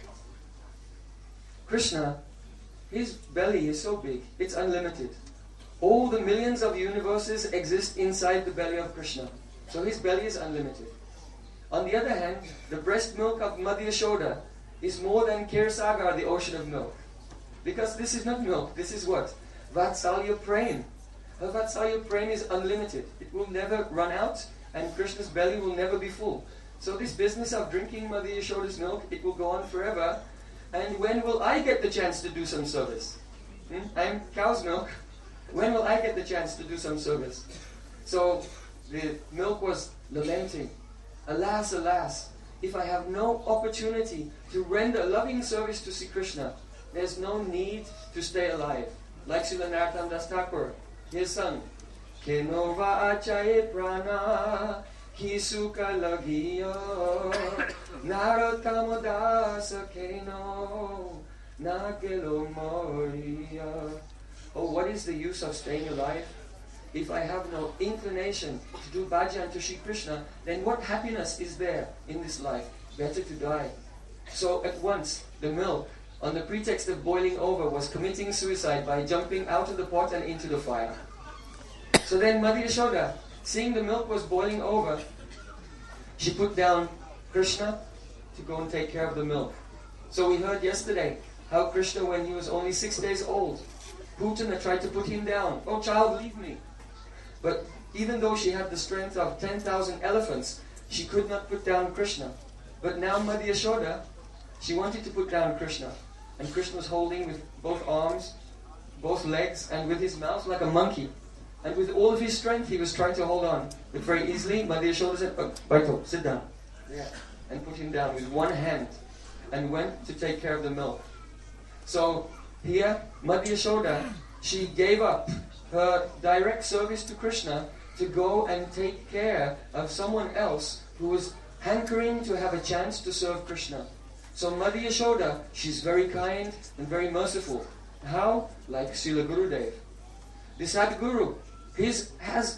Krishna, his belly is so big, it's unlimited. All the millions of universes exist inside the belly of Krishna. So his belly is unlimited. On the other hand, the breast milk of Mother Yashoda is more than Kher Sagar, the ocean of milk. Because this is not milk, this is what? Vatsalya Prem. Her Vatsalya Prem is unlimited. It will never run out, and Krishna's belly will never be full. So this business of drinking Mother Yashoda's milk, it will go on forever. And when will I get the chance to do some service? Hmm? I'm cow's milk. When will I get the chance to do some service? So the milk was lamenting. Alas, alas, if I have no opportunity to render loving service to Sri Krishna, there's no need to stay alive. Like Srila Narottam Das Thakur, his son, Kenova achaye prana, kisuka lagiyo, Narottama dasa keno, nakelo moriya. Oh, what is the use of staying alive? If I have no inclination to do bhajan to Shri Krishna, then what happiness is there in this life? Better to die. So at once, the milk, on the pretext of boiling over, was committing suicide by jumping out of the pot and into the fire. So then Mother Yashoda, seeing the milk was boiling over, she put down Krishna to go and take care of the milk. So we heard yesterday how Krishna, when he was only six days old, Putana tried to put him down. Oh, child, leave me. But even though she had the strength of ten thousand elephants, she could not put down Krishna. But now Mother Yashoda, she wanted to put down Krishna. And Krishna was holding with both arms, both legs, and with his mouth like a monkey. And with all of his strength, he was trying to hold on. But very easily, Mother Yashoda said, oh, Baito, sit down. Yeah. And put him down with one hand. And went to take care of the milk. So here, Mother Yashoda, she gave up her direct service to Krishna to go and take care of someone else who was hankering to have a chance to serve Krishna. So Mother Yashoda, she's very kind and very merciful. How? Like Srila Gurudev. The Sadguru, his has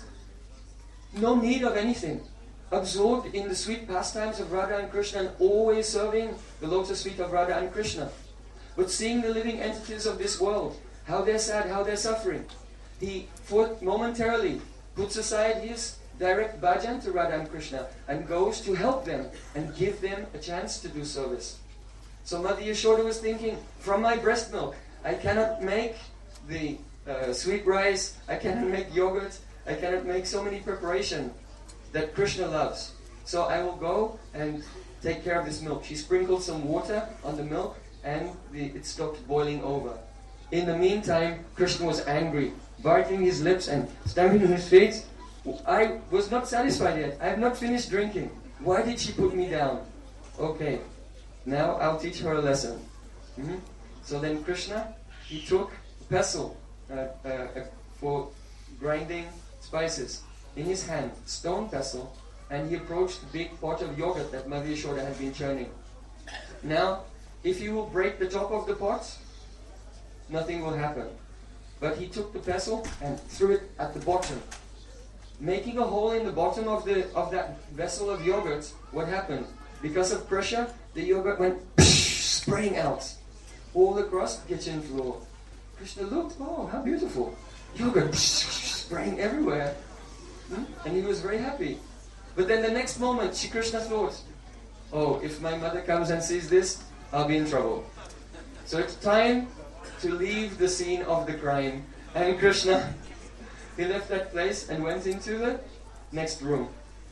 no need of anything. Absorbed in the sweet pastimes of Radha and Krishna and always serving the lotus feet of Radha and Krishna. But seeing the living entities of this world, how they're sad, how they're suffering, he for momentarily puts aside his direct bhajan to Radha and Krishna and goes to help them and give them a chance to do service. So Mother Yashoda was thinking, from my breast milk, I cannot make the uh, sweet rice, I cannot make yogurt, I cannot make so many preparation that Krishna loves. So I will go and take care of this milk. She sprinkled some water on the milk and the, it stopped boiling over. In the meantime, Krishna was angry, biting his lips and stamping on his feet. I was not satisfied yet. I have not finished drinking. Why did she put me down? Okay, now I'll teach her a lesson. Mm-hmm. So then Krishna, he took a pestle uh, uh, uh, for grinding spices in his hand, stone pestle, and he approached the big pot of yogurt that Mother Yashoda had been churning. Now, if you will break the top of the pot, nothing will happen. But he took the pestle and threw it at the bottom. Making a hole in the bottom of the of that vessel of yogurt, what happened? Because of pressure, the yogurt went spraying out all across the kitchen floor. Krishna looked, oh, how beautiful. Yogurt spraying everywhere. Hmm? And he was very happy. But then the next moment, Shri Krishna thought, oh, if my mother comes and sees this, I'll be in trouble. So it's time to leave the scene of the crime. And Krishna, he left that place and went into the next room.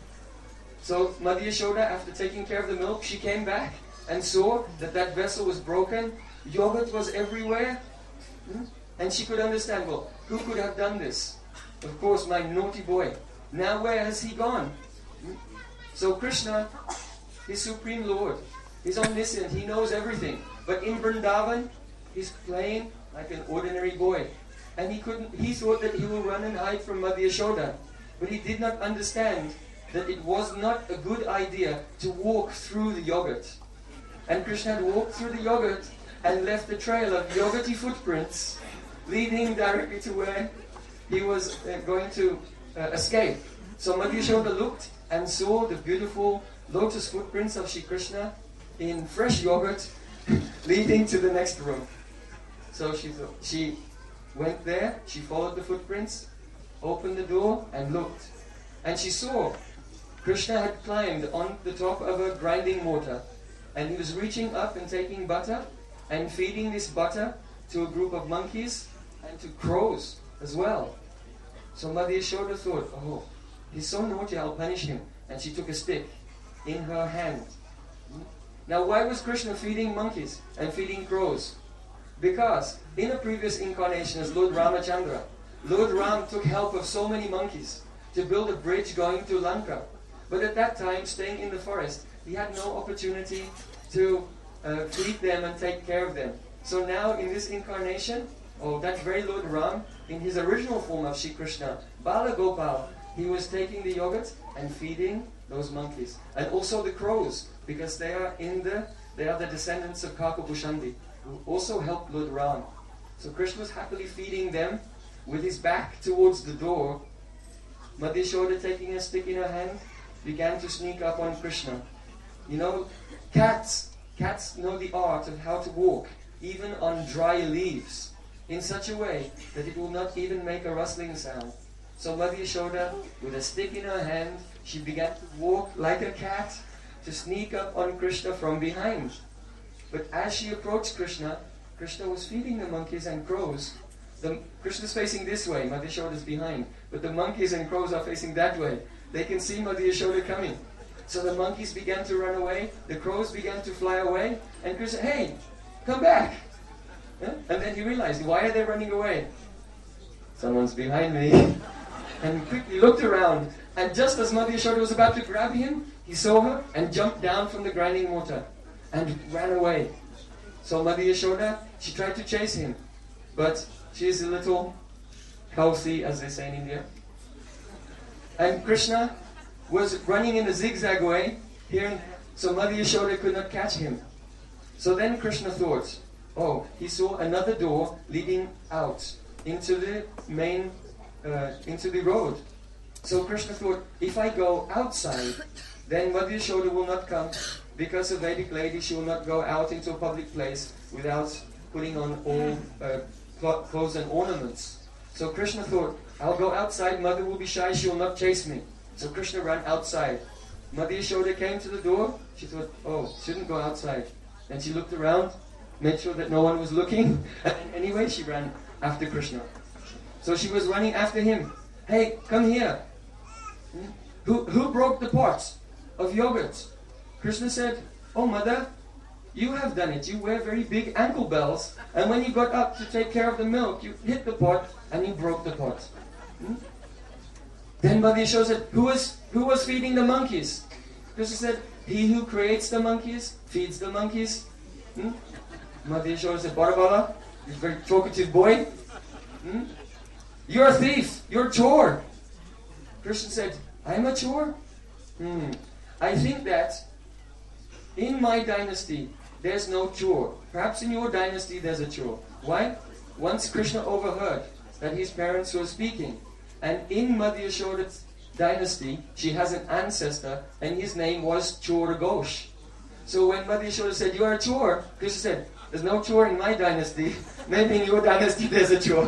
So Mother Yashoda, after taking care of the milk, she came back and saw that that vessel was broken. Yogurt was everywhere. Hmm? And she could understand, well, who could have done this? Of course, my naughty boy. Now where has he gone? Hmm? So Krishna, his Supreme Lord, he's omniscient, he knows everything. But in Vrindavan, he's playing like an ordinary boy. And he couldn't. He thought that he will run and hide from Mother Yashoda. But he did not understand that it was not a good idea to walk through the yogurt. And Krishna had walked through the yogurt and left a trail of yogurty footprints leading directly to where he was uh, going to uh, escape. So Mother Yashoda looked and saw the beautiful lotus footprints of Shri Krishna in fresh yogurt leading to the next room. So she thought, she went there, she followed the footprints, opened the door and looked. And she saw Krishna had climbed on the top of a grinding mortar and he was reaching up and taking butter and feeding this butter to a group of monkeys and to crows as well. So Mother Yashoda thought, oh, he's so naughty, I'll punish him. And she took a stick in her hand. Now why was Krishna feeding monkeys and feeding crows? Because in a previous incarnation as Lord Ramachandra, Lord Ram took help of so many monkeys to build a bridge going to Lanka. But at that time, staying in the forest, he had no opportunity to uh, feed them and take care of them. So now in this incarnation, oh, that very Lord Ram, in his original form of Shri Krishna, Bala Gopal, he was taking the yogurt and feeding those monkeys. And also the crows, because they are in the they are the descendants of Kakabhushandi, who also helped Lord Ram. So Krishna was happily feeding them with his back towards the door. Mother Yashoda, taking a stick in her hand, began to sneak up on Krishna. You know, cats, cats know the art of how to walk, even on dry leaves, in such a way that it will not even make a rustling sound. So Mother Yashoda, with a stick in her hand, she began to walk like a cat to sneak up on Krishna from behind. But as she approached Krishna, Krishna was feeding the monkeys and crows. the Krishna's facing this way, Mother Yashoda's behind, but the monkeys and crows are facing that way. They can see Mother Yashoda coming. So the monkeys began to run away, the crows began to fly away, and Krishna said, hey, come back. Huh? And then he realized, why are they running away? Someone's behind me. And quickly looked around, and just as Mother Yashoda was about to grab him, he saw her and jumped down from the grinding water and ran away. So Mother Yashoda, she tried to chase him, but she is a little healthy, as they say in India. And Krishna was running in a zigzag way, here and so Mother Yashoda could not catch him. So then Krishna thought, oh, he saw another door leading out into the main, uh, into the road. So Krishna thought, if I go outside, then Mother Yashoda will not come, because a Vedic lady, she will not go out into a public place without putting on all uh, clothes and ornaments. So Krishna thought, I'll go outside, Mother will be shy, she will not chase me. So Krishna ran outside. Mother Yashoda came to the door. She thought, oh, shouldn't go outside. Then she looked around, made sure that no one was looking. And anyway, she ran after Krishna. So she was running after him. Hey, come here. Hmm? Who, who broke the pots of yogurt? Krishna said, oh, Mother, you have done it. You wear very big ankle bells. And when you got up to take care of the milk, you hit the pot and you broke the pot. Hmm? Then Mother Yashoda said, who was, who was feeding the monkeys? Krishna said, he who creates the monkeys, feeds the monkeys. Hmm? Mother Yashoda said, Barabala, you're a very talkative boy. Hmm? You're a thief. You're a chore. Krishna said, I'm a chore? Hmm. I think that in my dynasty, there's no chore. Perhaps in your dynasty, there's a chore. Why? Once Krishna overheard that his parents were speaking. And in Mother Yashoda's dynasty, she has an ancestor, and his name was Chor Ghosh. So when Mother Yashoda said, you are a chore, Krishna said, there's no chore in my dynasty. Maybe in your dynasty there's a chore.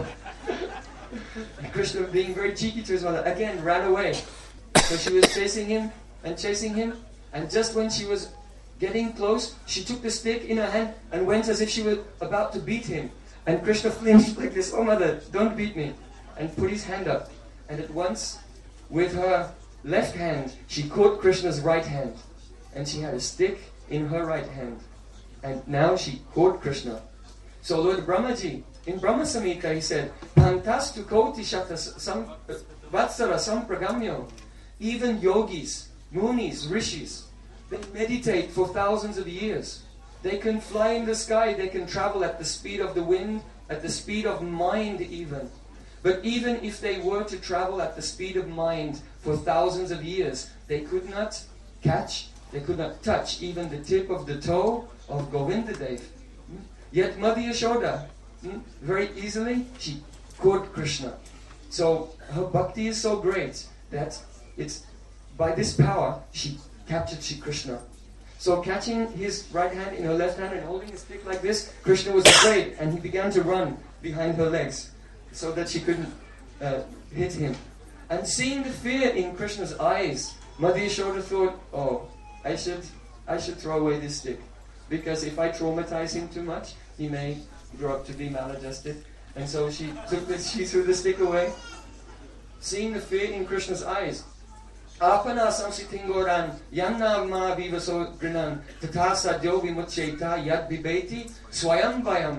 And Krishna, being very cheeky to his mother, again ran away. So she was chasing him and chasing him. And just when she was getting close, she took the stick in her hand and went as if she was about to beat him. And Krishna flinched like this, oh mother, don't beat me. And put his hand up. And at once, with her left hand, she caught Krishna's right hand. And she had a stick in her right hand. And now she caught Krishna. So Lord Brahmaji, in Brahma Samhita, he said, Pantastu koti shata sam, vatsara sampragamyo. Even yogis, munis, rishis, they meditate for thousands of years. They can fly in the sky, they can travel at the speed of the wind, at the speed of mind even. But even if they were to travel at the speed of mind for thousands of years, they could not catch, they could not touch even the tip of the toe of Govindadev. Hmm? Yet Mother Yashoda, hmm, very easily, she caught Krishna. So her bhakti is so great that it's by this power she captured Shri Krishna. So catching his right hand in her left hand and holding his stick like this, Krishna was afraid and he began to run behind her legs so that she couldn't uh, hit him. And seeing the fear in Krishna's eyes, Mother Yashoda thought, oh, I should, I should throw away this stick. Because if I traumatize him too much, he may grow up to be maladjusted. And so she took the, she threw the stick away. Seeing the fear in Krishna's eyes, Apana samsitingoran yanna ma vivaso grinan tatasa dyovi mucheta yad bibeti swayam bayam.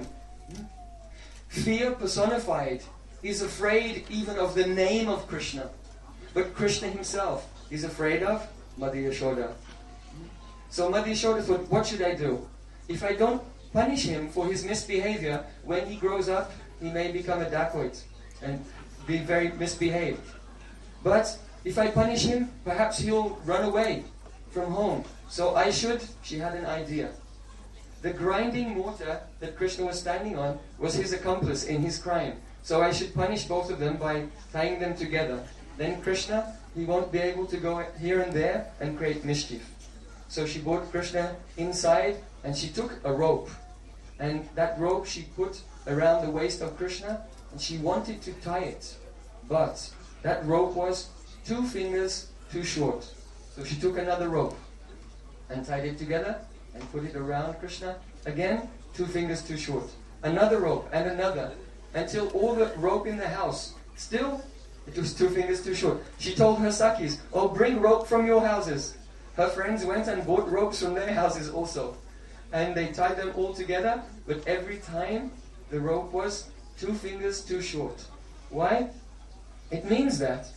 Fear personified is afraid even of the name of Krishna. But Krishna himself is afraid of Mother Yashoda. So Mother Yashoda thought, what should I do? If I don't punish him for his misbehavior, when he grows up, he may become a dacoit and be very misbehaved. But if I punish him, perhaps he'll run away from home. So I should, she had an idea. The grinding mortar that Krishna was standing on was his accomplice in his crime. So I should punish both of them by tying them together. Then Krishna, he won't be able to go here and there and create mischief. So she brought Krishna inside and she took a rope. And that rope she put around the waist of Krishna and she wanted to tie it. But that rope was two fingers too short. So she took another rope and tied it together and put it around Krishna. Again, two fingers too short. Another rope and another. until all the rope in the house, still, it was two fingers too short. She told her Sakis, oh, bring rope from your houses. Her friends went and bought ropes from their houses also. And they tied them all together, but every time the rope was two fingers too short. Why? It means that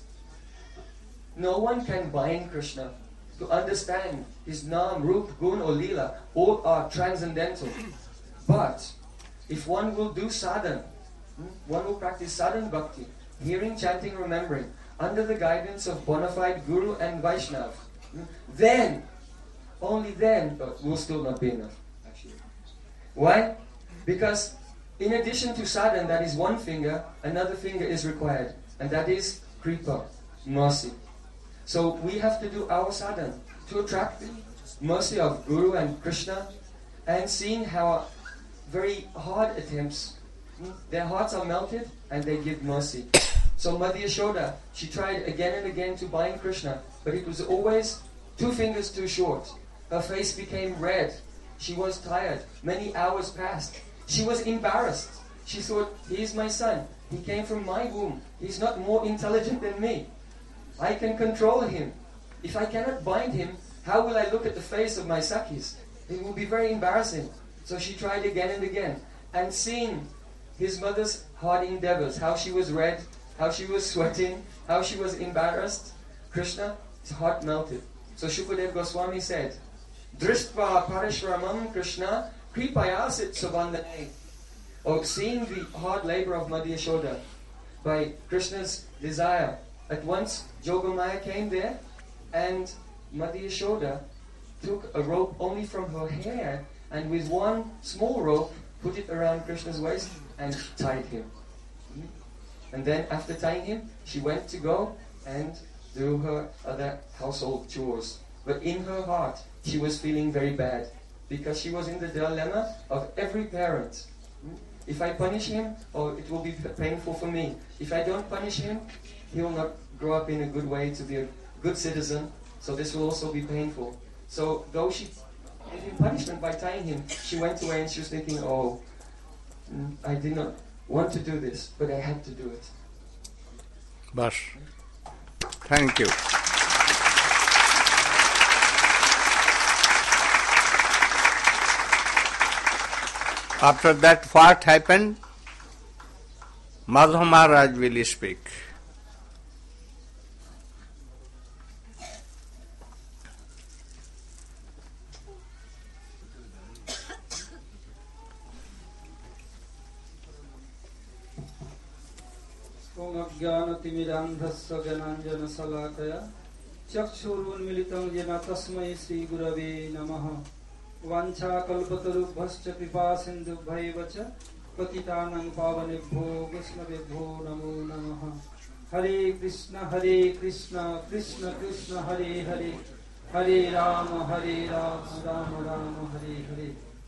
no one can bind Krishna. To understand his Naam, Roop, Gun or Leela, all are transcendental. But if one will do sadhana, one will practice sadhana bhakti, hearing, chanting, remembering, under the guidance of bona fide Guru and Vaishnav, then, only then, but will still not be enough, actually. Why? Because in addition to sadhana, that is one finger, another finger is required, and that is kripa, mercy. So we have to do our sadhana to attract the mercy of Guru and Krishna, and seeing how very hard attempts, their hearts are melted and they give mercy. So Mother Yashoda, she tried again and again to bind Krishna, but it was always two fingers too short. Her face became red. She was tired. Many hours passed. She was embarrassed. She thought, he is my son. He came from my womb. He's not more intelligent than me. I can control him. If I cannot bind him, how will I look at the face of my Sakis? It will be very embarrassing. So she tried again and again. And seeing his mother's hard endeavors, how she was red, how she was sweating, how she was embarrassed, Krishna, his heart melted. So Shukadev Goswami said, Drishtva parishramam Krishna kripayasit subandhane. Or seeing the hard labor of Mother Yashoda, by Krishna's desire, at once Jogamaya came there, and Mother Yashoda took a rope only from her hair, and with one small rope put it around Krishna's waist and tied him. And then after tying him, she went to go and do her other household chores. But in her heart, she was feeling very bad, because she was in the dilemma of every parent. If I punish him, oh, it will be painful for me. If I don't punish him, he will not grow up in a good way to be a good citizen, so this will also be painful. So though she gave him punishment by tying him, she went away and she was thinking, oh, I did not want to do this, but I had to do it. Bas. Thank you. After that, what happened? Madhav Maharaj will speak. ज्ञानतिमिरान्धस्य ज्ञानाञ्जनशलाकया चक्षुरुन्मीलितं येन तस्मै श्रीगुरवे नमः वाञ्छाकल्पतरुभ्यश्च कृपासिन्धुभ्यैव च पतितानां पावनेभ्यो वैष्णवेभ्यो नमो नमः। हरे कृष्ण हरे कृष्ण कृष्ण कृष्ण हरे हरे हरे राम हरे Ram Ram Ram Hare Hare.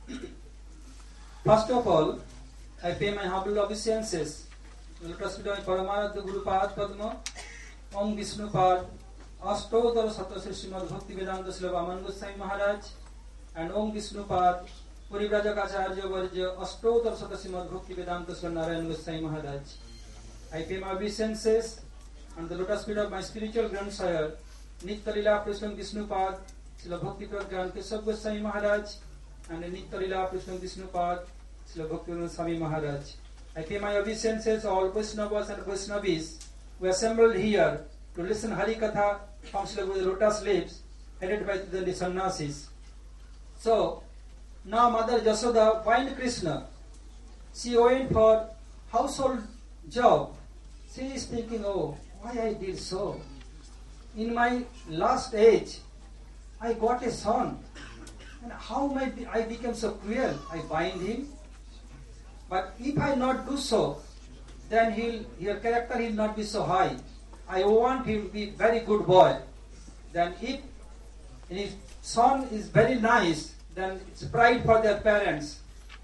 First of all, I pay my humble obeisances to Paramananda Gurupad Padma, Om Vishnupad, Ashtotar Satasri Srimad Bhaktivedanta Srila Vaman Goswami Maharaj, and Om Vishnupad, Purivrajaka Varja, Ashtotar Satasrimad Bhaktivedanta Srila Narayan Goswami Maharaj. I pay my obeisances on the lotus feet of my spiritual grandsire, Nitya Lila Prastham Vishnupad, Srila Bhakti Pragyan Keshav Goswami Maharaj, and Nitya Lila Prastham Vishnupad, Srila Bhakti Swami Maharaj. I pay my obeisances all Vaishnavas and Vaishnavis who assembled here to listen Hari Katha from Srila Guru Lotus lips, headed by the sannyasis. So, now Mother Yashoda find Krishna. She went for household job. She is thinking, oh, why I did so? In my last age, I got a son. And how might I become so cruel? I bind him. But if I not do so, then he'll, your character will not be so high. I want him to be very good boy. Then if his son is very nice, then it's pride for their parents.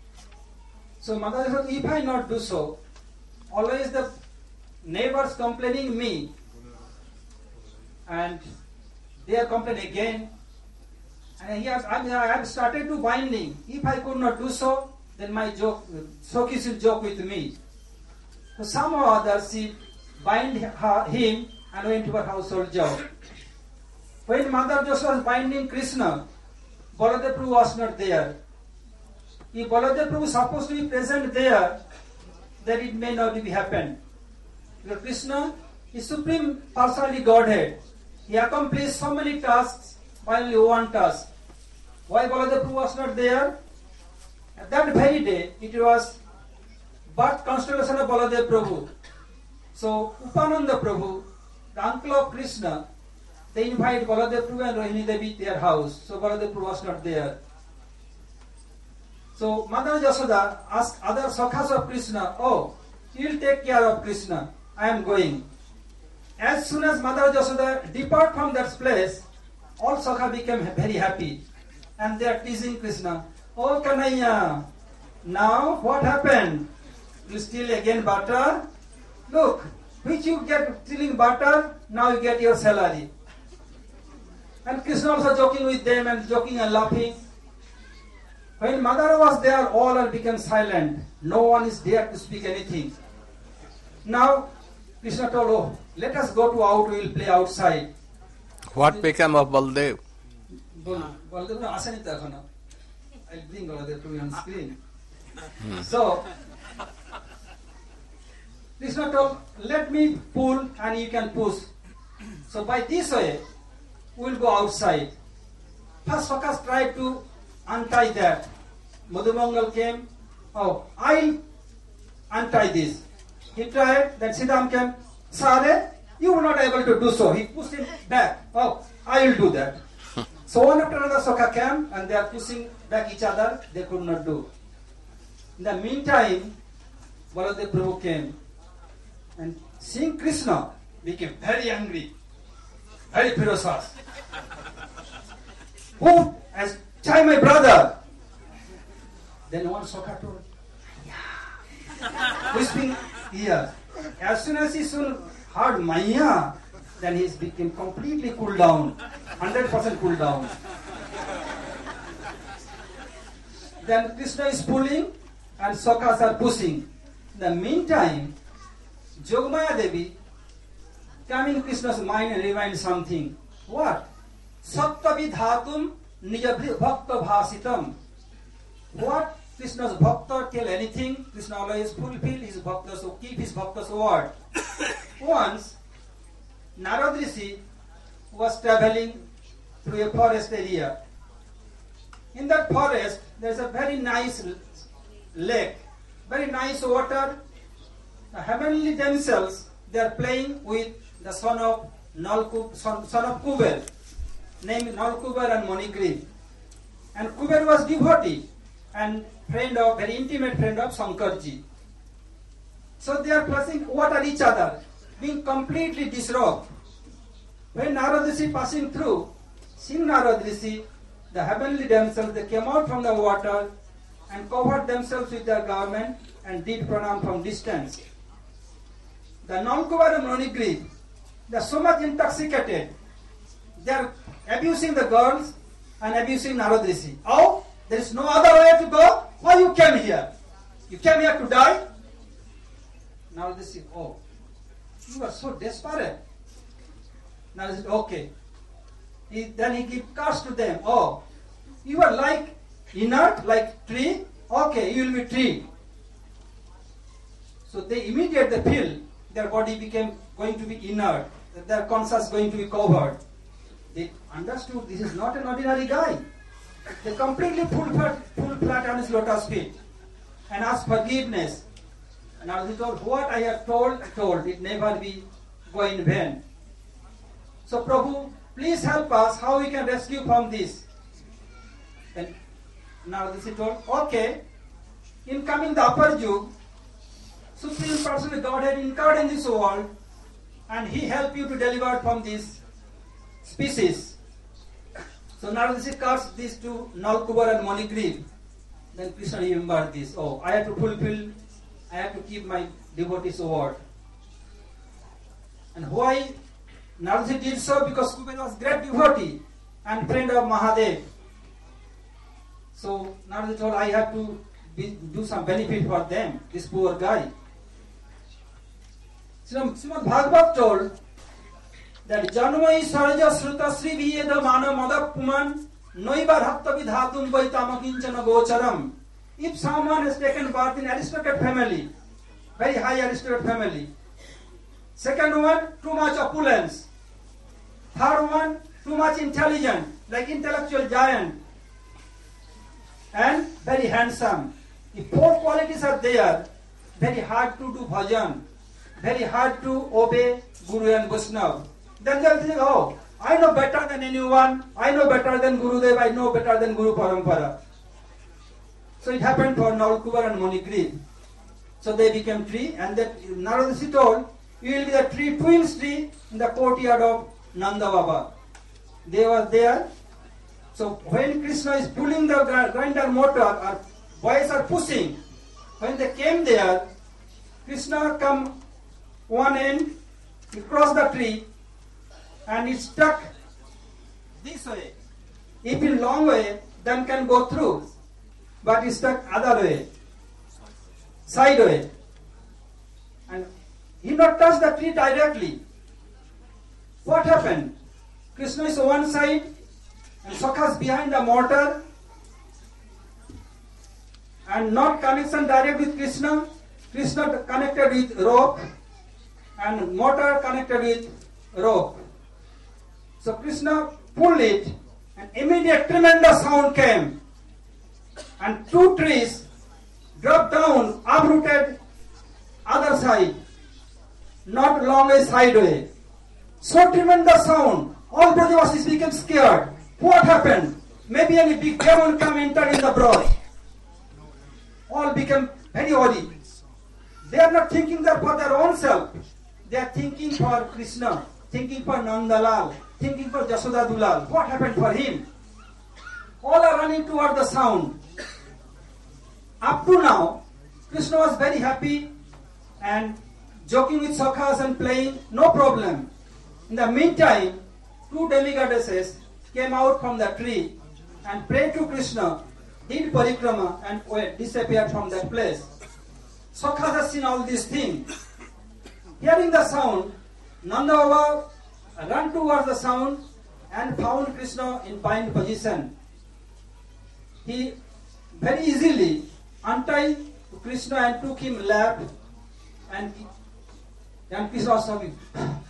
So Mother said, if I not do so, always the neighbors complaining me, and they are complaining again. And he has, I have started to binding. If I could not do so, then my joke, Sokis will joke with me. So somehow or other she bind her, him and went to her household job. When Mother Yashoda was binding Krishna, Baladev Prabhu was not there. If Baladev Prabhu was supposed to be present there, then it may not be happened. Because Krishna is Supreme Personality Godhead. He accomplished so many tasks by only one task. Why Baladev Prabhu was not there? At that very day, it was birth constellation of Baladev Prabhu. So Upananda Prabhu, the uncle of Krishna, they invite Baladev Prabhu and Rohini Devi to their house. So Baladev Prabhu was not there. So Mother Yashoda asked other sakhas of Krishna, oh, you will take care of Krishna. I am going. As soon as Mother Yashoda depart from that place, all sakha became very happy. And they are teasing Krishna. Oh Kanhaiya, now what happened? You steal again butter? Look, which you get stealing butter, now you get your salary. And Krishna also joking with them and joking and laughing. When Mother was there, all are become silent. No one is there to speak anything. Now, Krishna told, oh, let us go to out, we will play outside. What became of Baldev? Baldev no asani ta ekhona. I'll bring Baldev to you on screen. So, Krishna told, let me pull and you can push. So by this way, we will go outside. First Sakhas tried to untie that. Madhumangal came, oh, I'll untie this. He tried, then Siddham came, Sare, you were not able to do so. He pushed him back. Oh, I will do that. So one after another Sakha came and they are pushing back each other. They could not do. In the meantime, Baladev Prabhu came and seeing Krishna became very angry, very ferocious. Who has tried my brother? Then one Sakha told, yeah. Whispering here. As soon as he soon heard Maya, then he became completely cooled down, one hundred percent cooled down. Then Krishna is pulling and Sakhas are pushing. In the meantime, Jogamaya Devi came in Krishna's mind and reminded something. What? Sattva vidhatum nijabhi bhakta bhasitam. What? Krishna's bhakta tell anything, Krishna always fulfill his bhakta, so keep his bhakta's word. Once, Narad Rishi was traveling through a forest area. In that forest, there is a very nice lake, very nice water. The heavenly damsels, they are playing with the son of Nalku, son, son of Kuber, named Nalkuber and Manigriv. And Kuber was devotee and friend of, very intimate friend of Shankarji. So they are passing water each other, being completely disrobed. When Narad Rishi passing through, seeing Narad Rishi, the heavenly damsels, they came out from the water and covered themselves with their garment and did pranam from distance. The Nalkubar and Manigriv, they are so much intoxicated. They are abusing the girls and abusing Narad Rishi. Oh, there is no other way to go. Why you came here? You came here to die? Narad Rishi, oh, you are so desperate. Narad Rishi, okay. He, then he gave curse to them. Oh, you are like inert, like tree. Okay, you will be tree. So they immediately feel their body became going to be inert, their conscience going to be covered. They understood this is not an ordinary guy. They completely full flat, full flat on his lotus feet and asked forgiveness. And as he told, what I have told, told, it never be go in vain. So Prabhu, please help us how we can rescue from this. And now this he told, okay, in coming the upper Yug, Supreme Personality Godhead incarnate in this world, and he helped you to deliver from this species. So now this cursed these two, Nalkubar and Manigriv. Then Krishna remembered this. Oh, I have to fulfill, I have to keep my devotee's word. And why Narad did so? Because Kuber was great devotee and friend of Mahadev. So Narad told, I have to be, do some benefit for them, this poor guy. Srimad Bhagavad told that Janmai Saraja Sruta Sri Viyeda Mana Madapuman Noibar Hatta Vidhatum Vaitamakinchana Gocharam. If someone has taken birth in aristocrat family, very high aristocrat family. Second one, too much opulence. Third one, too much intelligent, like intellectual giant. And very handsome. If four qualities are there, very hard to do bhajan, very hard to obey Guru and Vaishnava. Then they'll think, oh, I know better than anyone, I know better than Gurudev, I know better than Guru Parampara. So it happened for Nalkubar and Monikri. So they became tree, and that Narodasi told, you will be the tree, twins tree in the courtyard of Nanda Baba. They were there. So when Krishna is pulling the grinder motor, or boys are pushing, when they came there, Krishna come one end, he crossed the tree, and it stuck this way. If in long way, then can go through. But it stuck other way, side way. And he not touched the tree directly. What happened? Krishna is one side, and Sakha's behind the mortar, and not connection direct with Krishna. Krishna connected with rope, and mortar connected with rope. So Krishna pulled it, and immediate tremendous sound came, and two trees dropped down, uprooted other side, not long way, sideway. So tremendous sound, all Brajavasis became scared. What happened? Maybe any big demon come enter in the Braj. All became very worried. They are not thinking that for their own self. They are thinking for Krishna, thinking for Nandalal, thinking for Jashoda Dulal. What happened for him? All are running toward the sound. Up to now, Krishna was very happy and joking with Sakhas and playing, no problem. In the meantime, two demigoddesses came out from the tree and prayed to Krishna, did parikrama, and disappeared from that place. Sakhas has seen all these things. Hearing the sound, Nanda Baba ran towards the sound and found Krishna in bind position. He very easily untied Krishna and took him lap, and, and Krishna was talking.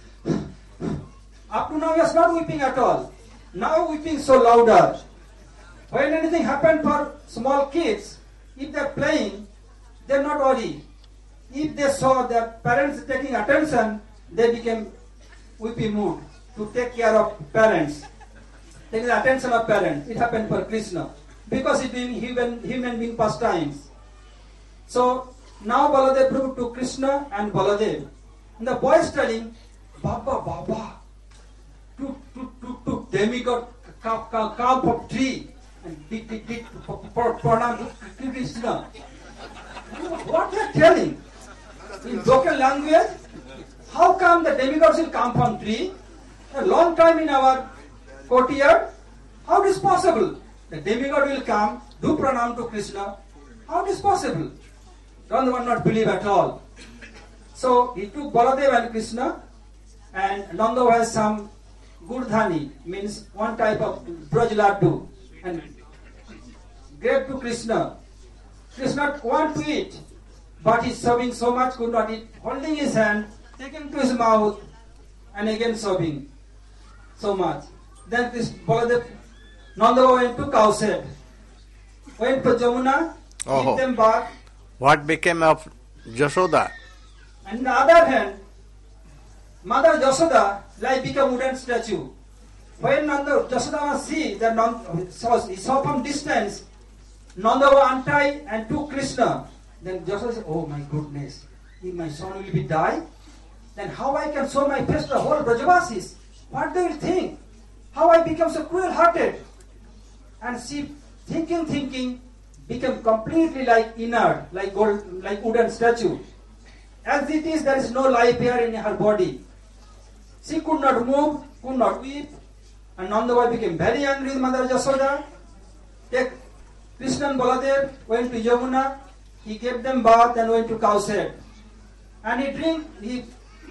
Up to now he was not weeping at all. Now weeping so louder. When anything happened for small kids, if they are playing, they are not worried. If they saw their parents taking attention, they became weepy mood to take care of parents, taking the attention of parents. It happened for Krishna because it being human, human being pastimes. So now Baladev proved to Krishna and Baladev. And the boy is telling, Baba, Baba, to, to, to, to demigod calf of tree and did, did, did pranam to Krishna. What they are telling? In local language, how come the demigods will come from tree? A long time in our courtyard, how it is possible? The demigod will come, do pranam to Krishna. How it is possible? Don't one not believe at all. So he took Baladev and Krishna, and Nanda has some gurdhani, means one type of braj laddu, and gave to Krishna. Krishna want to eat, but he's sobbing so much, could not eat. Holding his hand, taking to his mouth, and again sobbing so much. Then this Baladev, Nanda went to cow shed, went to Jamuna, Oh. gave them bath. What became of Jashoda? And on the other hand, Mother Jashoda like became wooden statue. When Nanda Jashoda see that Nanda, saw, he saw from distance, Nanda untied and took Krishna. Then Jashoda said, oh my goodness, if my son will be die, then how I can show my face to the whole Brajavasis? What they will think? How I become so cruel-hearted? And she, thinking, thinking, became completely like inert, like gold, like wooden statue. As it is, there is no life here in her body. She could not move, could not weep, and Nanda became very angry with Mother Jashoda. Take Krishna and Baladev went to Yamuna. He gave them bath and went to cow shed. And he drink, he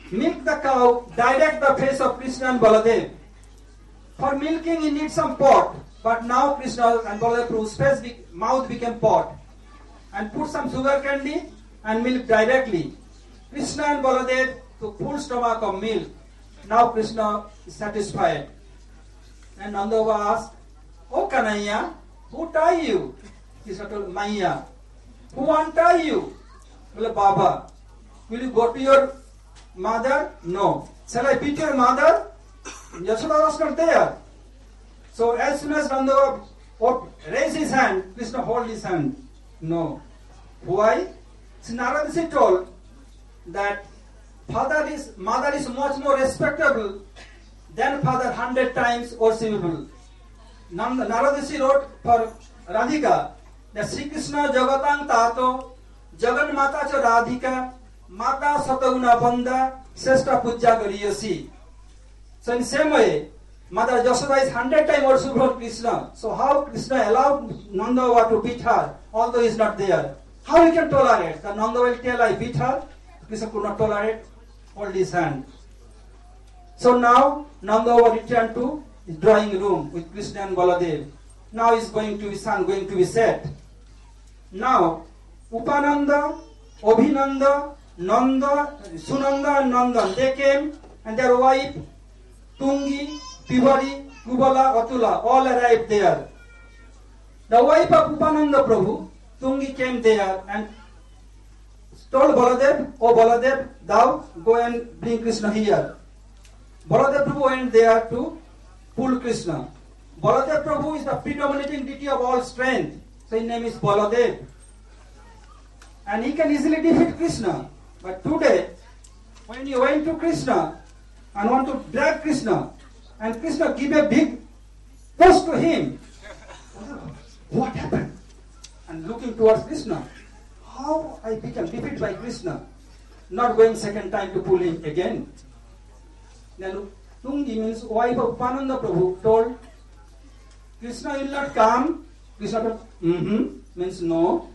milk the cow, direct the face of Krishna and Baladev. For milking, he needs some pot, but now Krishna and Baladev's face, be- mouth became pot. And put some sugar candy and milk directly. Krishna and Baladev took full stomach of milk. Now Krishna is satisfied. And Nanda Baba asked, "Oh Kanhaiya, who tie you?" Krishna told, "Maiya." "Who untie you?" Well, "Baba." "Will you go to your mother?" "No." "Shall I beat your mother?" Yashoda was not there. So as soon as Nanda Baba raised his hand, Krishna hold his hand. No. Why? So Narada Rishi told that father is, mother is much more respectable than father hundred times worshipable. Narada Rishi wrote for Radhika that Sri Krishna Jagatang Tato Jagan Mata Cha Radhika Mata Sataguna Banda Sreshta Puja Gariyasi. So in the same way, Mother Yashoda is hundred times worshipable Krishna. So how Krishna allowed Nanda Baba to beat her, although he is not there? How he can tolerate? The Nanda will tell, "I beat her." Krishna could not tolerate, hold his hand. So now Nanda Baba returned to his drawing room with Krishna and Baladev. Now is going to be sun going to be set. Now Upananda, Abhinanda, Nanda, Sunanda and Nandan, they came and their wife Tungi, Tiwari, Kubala, Atula, all arrived there. The wife of Upananda Prabhu, Tungi, came there and told Baladev, "Oh Baladev, thou go and bring Krishna here." Baladev Prabhu went there to pull Krishna. Baladev Prabhu is the predominating deity of all strength. So his name is Baladev. And he can easily defeat Krishna. But today, when you went to Krishna and want to drag Krishna, and Krishna give a big push to him, what happened? And looking towards Krishna, how I became defeated by Krishna, not going second time to pull him again. Then Tungi, means wife of Upananda Prabhu, told, "Krishna will not come." Krishna told, "Mm-hmm," means no.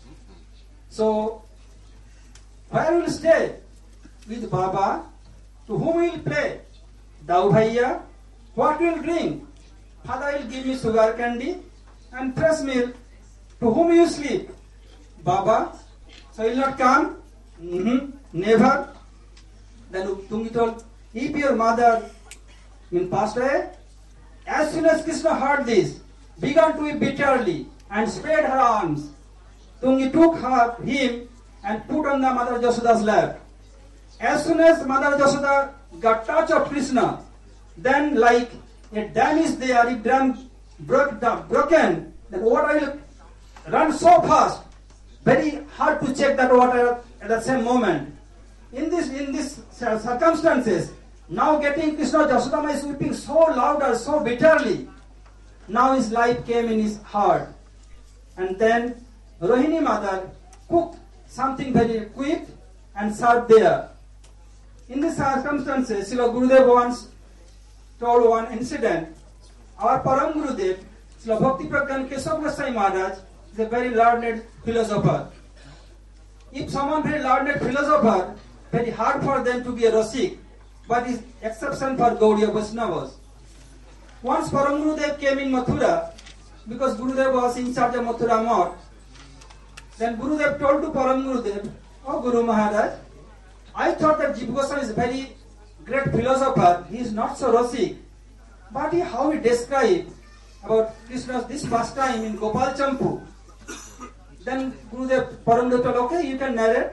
So, where will stay? With Baba. To whom will play? Dau Bhaiya. What will drink? Father will give me sugar candy and fresh milk. To whom you sleep? Baba. So he will not come? Mm-hmm. Never. Then Tungi told, "If your mother mean passed away," as soon as Krishna heard this, began to weep bitterly and spread her arms. Tungi took her, him and put on the Mother Yashoda's lap. As soon as Mother Yashoda got touch of Krishna, then like a dam is there, if dam broke down, broken, then water will run so fast, very hard to check that water at the same moment. In this in this circumstances, now getting Krishna, Yashoda is weeping so louder, so bitterly. Now his life came in his heart. And then Rohini mother cooked something very quick and served there. In these circumstances, Srila Gurudev once told one incident. Our Param Gurudev, Srila Bhakti Pragyan Keshav Goswami Maharaj, is a very learned philosopher. If someone very learned philosopher, very hard for them to be a Rasik, but is exception for Gaudiya Vaishnavas. Once Param Gurudev came in Mathura, because Gurudev was in charge of Mathura Math, then Gurudev told to Param Gurudev, "Oh Guru Maharaj, I thought that Jiva Goswami is a very great philosopher. He is not so Rasik. But he, how he described about Krishna's this pastime in Gopal Champu." Then Gurudev, Param Gurudev told, "Okay, you can narrate."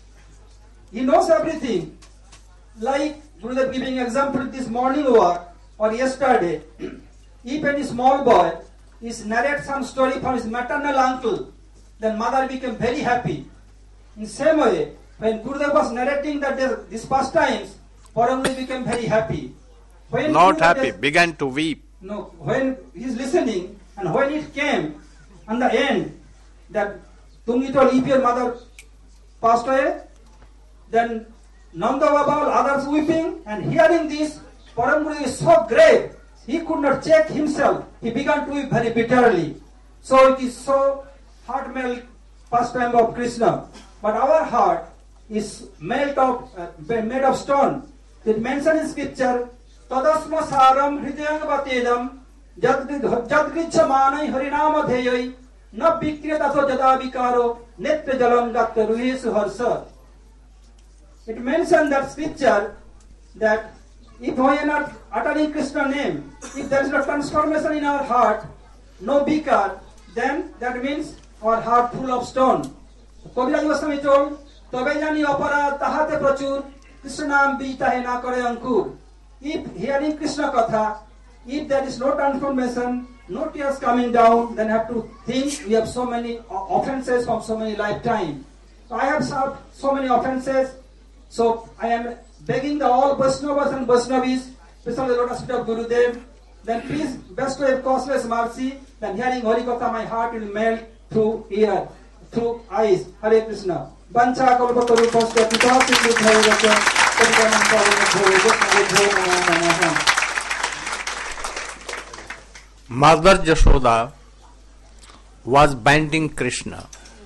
He knows everything. Like Gurudev giving example this morning walk or yesterday, if any small boy is narrate some story from his maternal uncle, then mother became very happy. In the same way, when Gurudev was narrating that this pastimes, Param Gurudev became very happy. When Not Gurudev happy, just, began to weep. No, when he is listening, and when it came, on the end, that Tungi told, "If your mother passed away," then Nanda Baba, others weeping, and hearing this, Param Gurudev is so grave, he could not check himself. He began to weep very bitterly. So it is so heart melt pastime of Krishna. But our heart, is made of uh, made of stone. It mentioned in scripture, Tadasma saram hridayang vatedam jadgrichamanai harinama dheyoi na vikriyataso jadavikaro netra jalam datta ruhesu harsa. It mentioned that scripture that if we are not uttering Krishna name, if there is no transformation in our heart, no vikar, then that means our heart full of stone. Kaviraj Goswami told, "Tabe jani apara tahate prachur Krishna naam bijtahe na kare ankur." If hearing Krishna katha, if there is no transformation, no tears coming down, then have to think we have so many offenses from so many lifetime. So I have served so many offenses. So I am begging the all Vaishnavas and Vaishnavis, especially the lotus feet of Gurudev, then please bestow a causeless mercy. Then hearing Hari Katha, my heart will melt through ear, through eyes. Hare Krishna. Bancha kalpataru pasta pita pitru bhayavata parikanam pavanam bhayavata. Mother Jashoda was binding Krishna.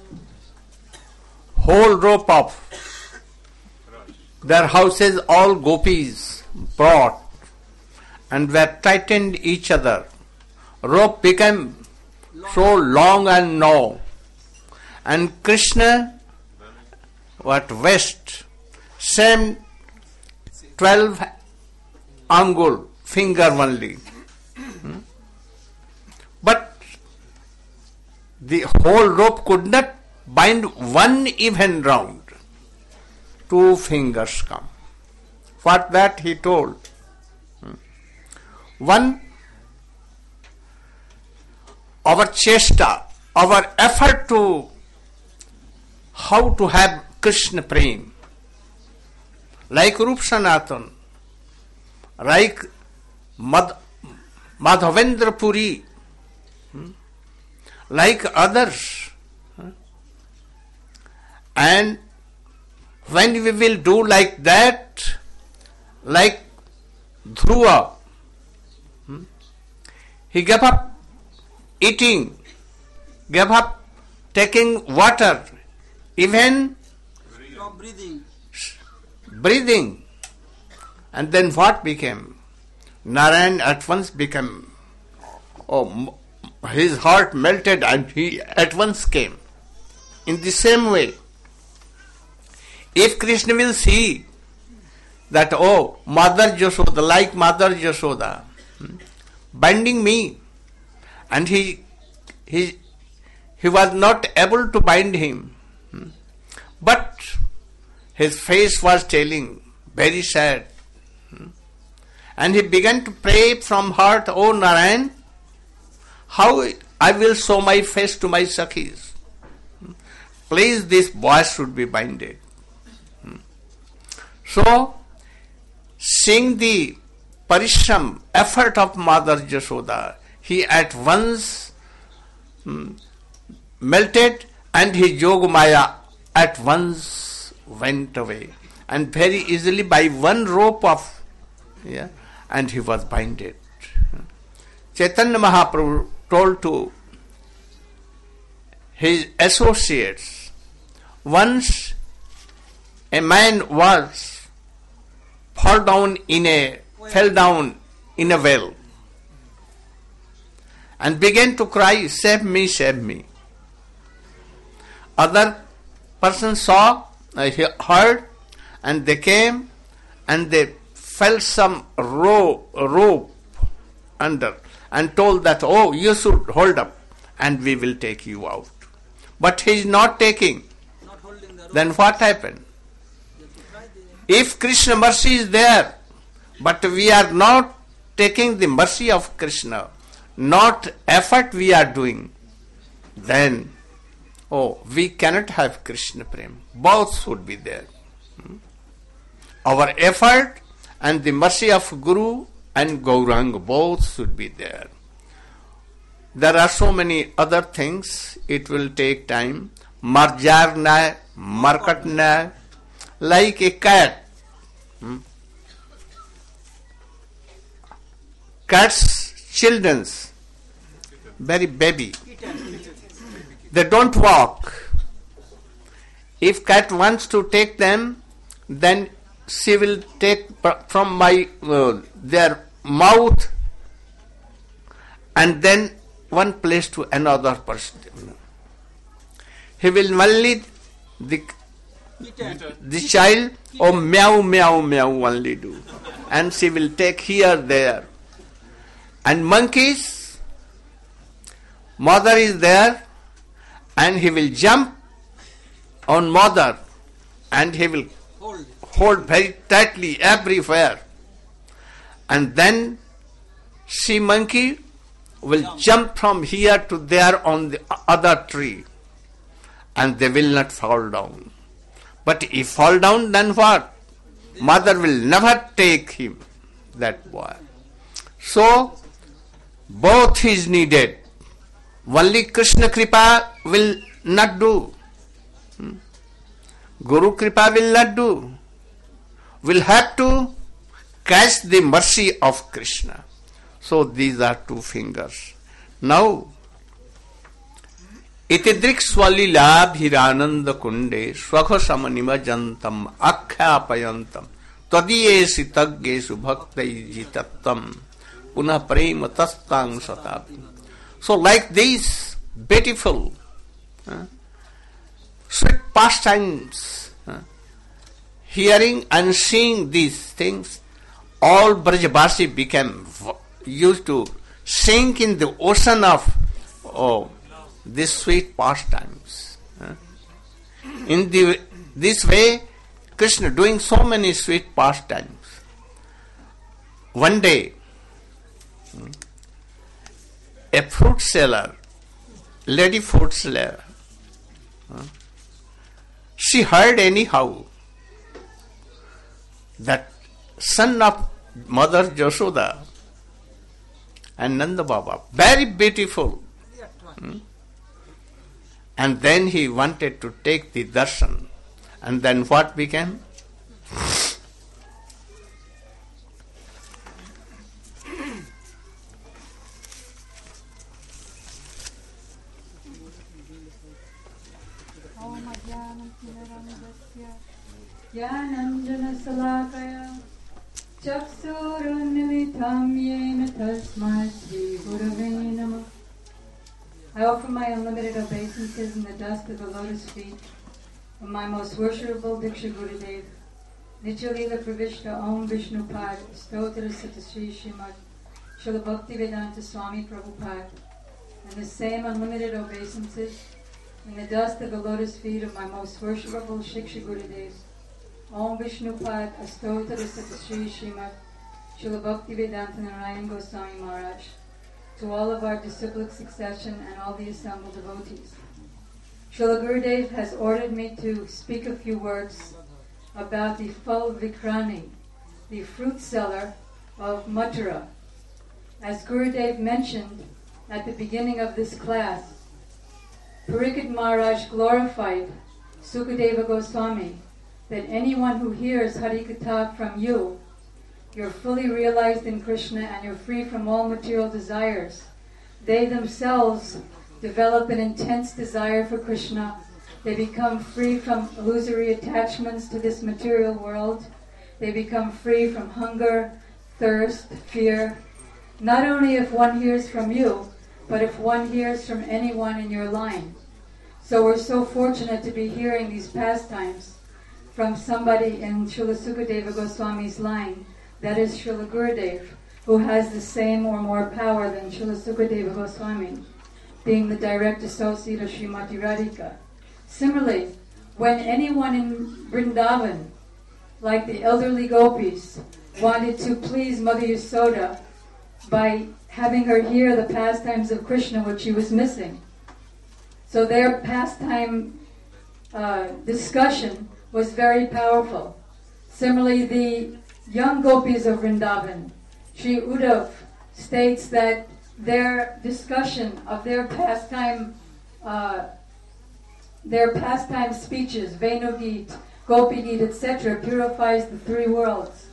Whole rope of their houses, all gopis brought and were tightened each other. Rope became so long and narrow, and Krishna what west same twelve angul finger only. Hmm? But the whole rope could not bind one even round. Two fingers come. What that he told. Hmm. One, our chesta, our effort to how to have Krishna prem, like Rup Sanatan, like Mad, Madhavendra Puri, hmm, like others. Hmm. And when we will do like that, like Dhruva, hmm, he gave up eating, gave up taking water, even Stop breathing. breathing. And then what became? Narayan at once became, oh, his heart melted and he at once came. In the same way, if Krishna will see that, oh, Mother Jashoda, like Mother Jashoda, hmm, binding me, and he, he, he was not able to bind him, hmm, but his face was telling, very sad, hmm, and he began to pray from heart, oh Narayan, how I will show my face to my Sakhis. Hmm, please, this boy should be binded. So, seeing the parishram, effort of Mother Jashoda, he at once hmm, melted and his Yogamaya at once went away. And very easily by one rope of, yeah, and he was binded. Chaitanya Mahaprabhu told to his associates, once a man was fall down in a fell down in a well and began to cry, save me, save me. Other person saw, uh, he heard, and they came and they felt some rope, rope under and told that, oh, you should hold up and we will take you out. But he is not taking. Not holding the rope. Then what happened? If Krishna mercy is there, but we are not taking the mercy of Krishna, not effort we are doing, then, oh, we cannot have Krishna prem. Both should be there. Hmm? Our effort and the mercy of Guru and Gauranga, both should be there. There are so many other things, it will take time. Marjarna, Markatna, like a cat. Hmm? Cats, children's, very baby. They don't walk. If cat wants to take them, then she will take from my uh, their mouth and then one place to another person. He will only the the child or meow meow meow only do, and she will take here there. And monkeys, mother is there, and he will jump on mother, and he will Hold. hold very tightly everywhere. And then she monkey will jump. jump from here to there on the other tree, and they will not fall down. But if fall down, then what? Mother will never take him, that boy. So, both is needed. Only Krishna Kripa will not do. Hmm? Guru Kripa will not do. We'll have to catch the mercy of Krishna. So these are two fingers. Now, itidrik swalila bhirananda kunde swakha samanima akhyapayantam tadiyesi tagyesu bhaktai jitattam punah prema tastang satapi. So like these beautiful uh, sweet pastimes, uh, hearing and seeing these things, all Brajavasi became used to sink in the ocean of oh, these sweet pastimes. Uh. In the this way, Krishna doing so many sweet pastimes. One day, a fruit seller, lady fruit seller, uh, she heard anyhow that son of Mother Jashoda and Nanda Baba, very beautiful. Hmm? And then he wanted to take the darshan. And then what became? Yananjana Chaksurunmilitam yena tasmai Sri Gurave Namah. I offer my unlimited obeisances in the dust of the lotus feet of my most worshipable Diksha Gurudev, Nityalila Pravishta Om Vishnupad, Stotra Satasri Srimad Srila Bhaktivedanta Swami Prabhupada, and the same unlimited obeisances in the dust of the lotus feet of my most worshipable Shiksha Gurudev, Om Vishnupad Astotra Satasri Srimad Srila Bhaktivedanta Narayan Goswami Maharaj, to all of our disciplic succession and all the assembled devotees. Srila Gurudev has ordered me to speak a few words about the Phal Vikrani, the fruit seller of Mathura. As Gurudev mentioned at the beginning of this class, Parikshit Maharaj glorified Sukadeva Goswami that anyone who hears Harikatha from you, you're fully realized in Krishna and you're free from all material desires. They themselves develop an intense desire for Krishna. They become free from illusory attachments to this material world. They become free from hunger, thirst, fear. Not only if one hears from you, but if one hears from anyone in your line. So we're so fortunate to be hearing these pastimes from somebody in Srila Sukadeva Goswami's line. That is Srila Gurudev, who has the same or more power than Srila Sukadeva Goswami, being the direct associate of Srimati Radhika. Similarly, when anyone in Vrindavan, like the elderly gopis, wanted to please Mother Yasoda by having her hear the pastimes of Krishna, which she was missing. So their pastime uh, discussion was very powerful. Similarly, the young gopis of Vrindavan, Sri Uddhav states that their discussion of their pastime, uh, their pastime speeches, Venugit, Gopigit, et cetera, purifies the three worlds.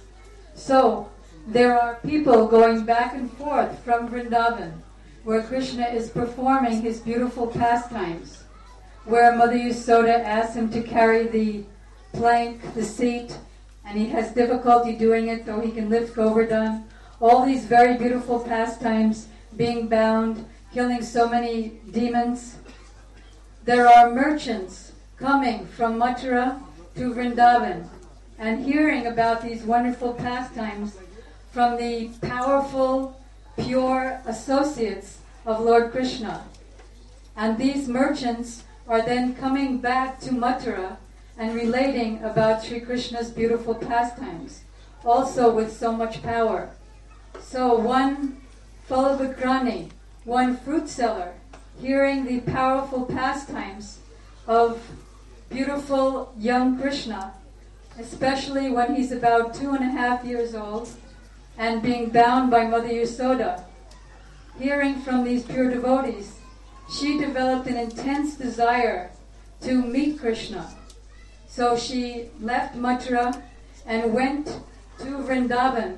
So there are people going back and forth from Vrindavan, where Krishna is performing his beautiful pastimes. where Mother Yasoda asks him to carry the plank, the seat, and he has difficulty doing it, though he can lift Govardhan. All these very beautiful pastimes, being bound, killing so many demons. There are merchants coming from Mathura to Vrindavan and hearing about these wonderful pastimes from the powerful, pure associates of Lord Krishna. And these merchants are then coming back to Mathura and relating about Sri Krishna's beautiful pastimes, also with so much power. So one Phalavikrani, one fruit seller, hearing the powerful pastimes of beautiful young Krishna, especially when he's about two and a half years old and being bound by Mother Yasoda, hearing from these pure devotees, she developed an intense desire to meet Krishna. So she left Mathura and went to Vrindavan,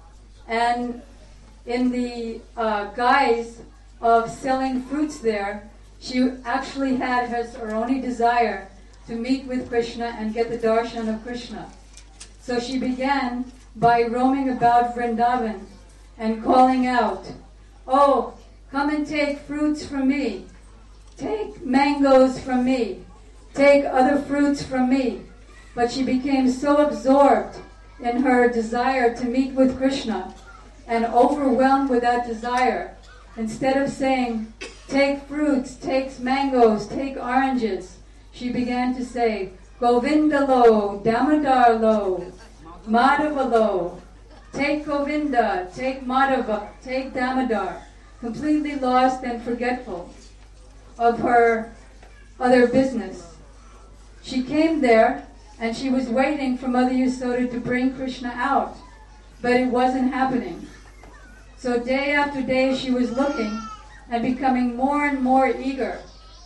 and in the uh, guise of selling fruits there, she actually had her only desire to meet with Krishna and get the darshan of Krishna. So she began by roaming about Vrindavan and calling out, "Oh, come and take fruits from me. Take mangoes from me. Take other fruits from me." But she became so absorbed in her desire to meet with Krishna and overwhelmed with that desire, instead of saying, "Take fruits, take mangoes, take oranges," she began to say, "Govinda lo, Damodar lo, Madhava lo. Take Govinda, take Madhava, take Damodar," completely lost and forgetful of her other business. She came there and she was waiting for Mother Yasoda to bring Krishna out, but it wasn't happening. So day after day she was looking and becoming more and more eager.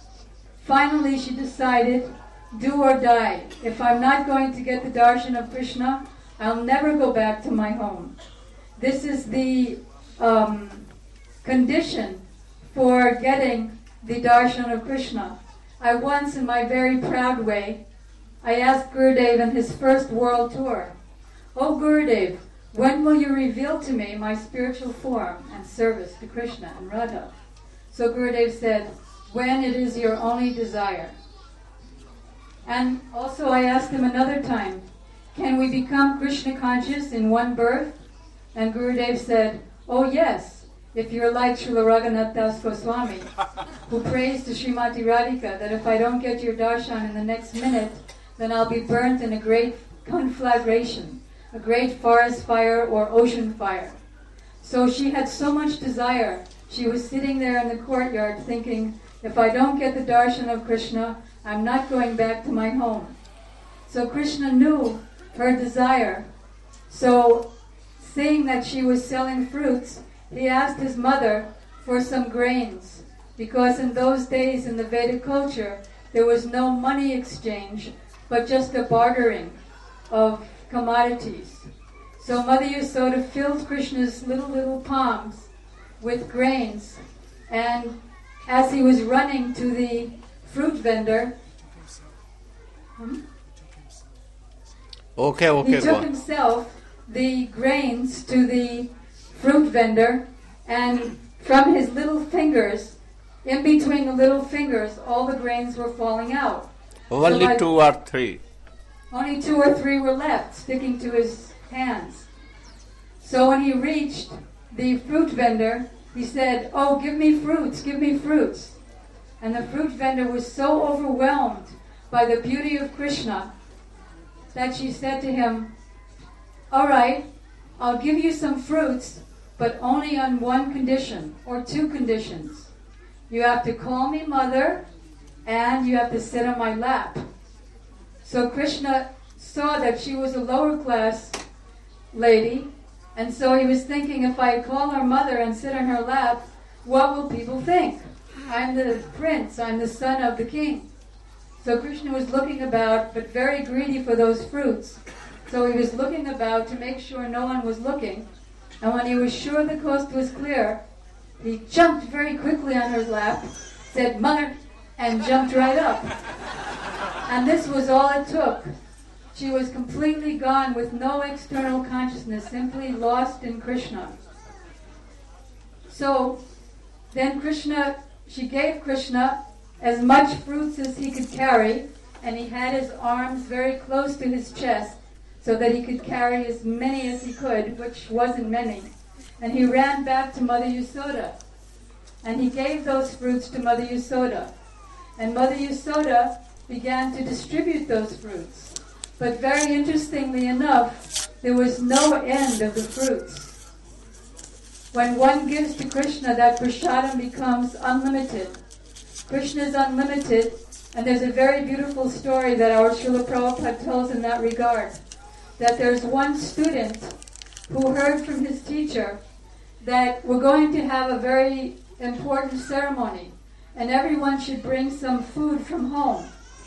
Finally she decided, do or die. If I'm not going to get the darshan of Krishna, I'll never go back to my home. This is the um, condition for getting the darshan of Krishna. I once, in my very proud way, I asked Gurudev in his first world tour, "Oh Gurudev, when will you reveal to me my spiritual form and service to Krishna and Radha?" So Gurudev said, "When it is your only desire." And also I asked him another time, "Can we become Krishna conscious in one birth?" And Gurudev said, "Oh yes, if you're like Srila Raghunath Das Goswami, who prays to Srimati Radhika that if I don't get your darshan in the next minute, then I'll be burnt in a great conflagration, a great forest fire or ocean fire." So she had so much desire. She was sitting there in the courtyard thinking, if I don't get the darshan of Krishna, I'm not going back to my home. So Krishna knew her desire. So seeing that she was selling fruits, he asked his mother for some grains, because in those days in the Vedic culture, there was no money exchange, but just a bartering of commodities. So Mother Yasoda filled Krishna's little, little palms with grains, and as he was running to the fruit vendor, hmm? Okay, okay, he go took on. himself the grains to the fruit vendor, and from his little fingers, in between the little fingers, all the grains were falling out. Only So I- two or three. Only two or three were left, sticking to his hands. So when he reached the fruit vendor, he said, "Oh, give me fruits, give me fruits." And the fruit vendor was so overwhelmed by the beauty of Krishna that she said to him, "All right, I'll give you some fruits, but only on one condition, or two conditions. You have to call me mother, and you have to sit on my lap." So Krishna saw that she was a lower class lady, and so he was thinking, if I call her mother and sit on her lap, what will people think? I'm the prince, I'm the son of the king. So Krishna was looking about, but very greedy for those fruits. So he was looking about to make sure no one was looking, and when he was sure the coast was clear, he jumped very quickly on her lap, said, "Mother, and jumped right up. And this was all it took. She was completely gone with no external consciousness, simply lost in Krishna. So then Krishna, she gave Krishna as much fruits as he could carry, and he had his arms very close to his chest so that he could carry as many as he could, which wasn't many. And he ran back to Mother Yasoda, and he gave those fruits to Mother Yasoda. And Mother Yasoda began to distribute those fruits. But very interestingly enough, there was no end of the fruits. When one gives to Krishna, that prasadam becomes unlimited. Krishna is unlimited, and there's a very beautiful story that our Srila Prabhupada tells in that regard. That there's one student who heard from his teacher that we're going to have a very important ceremony, and everyone should bring some food from home.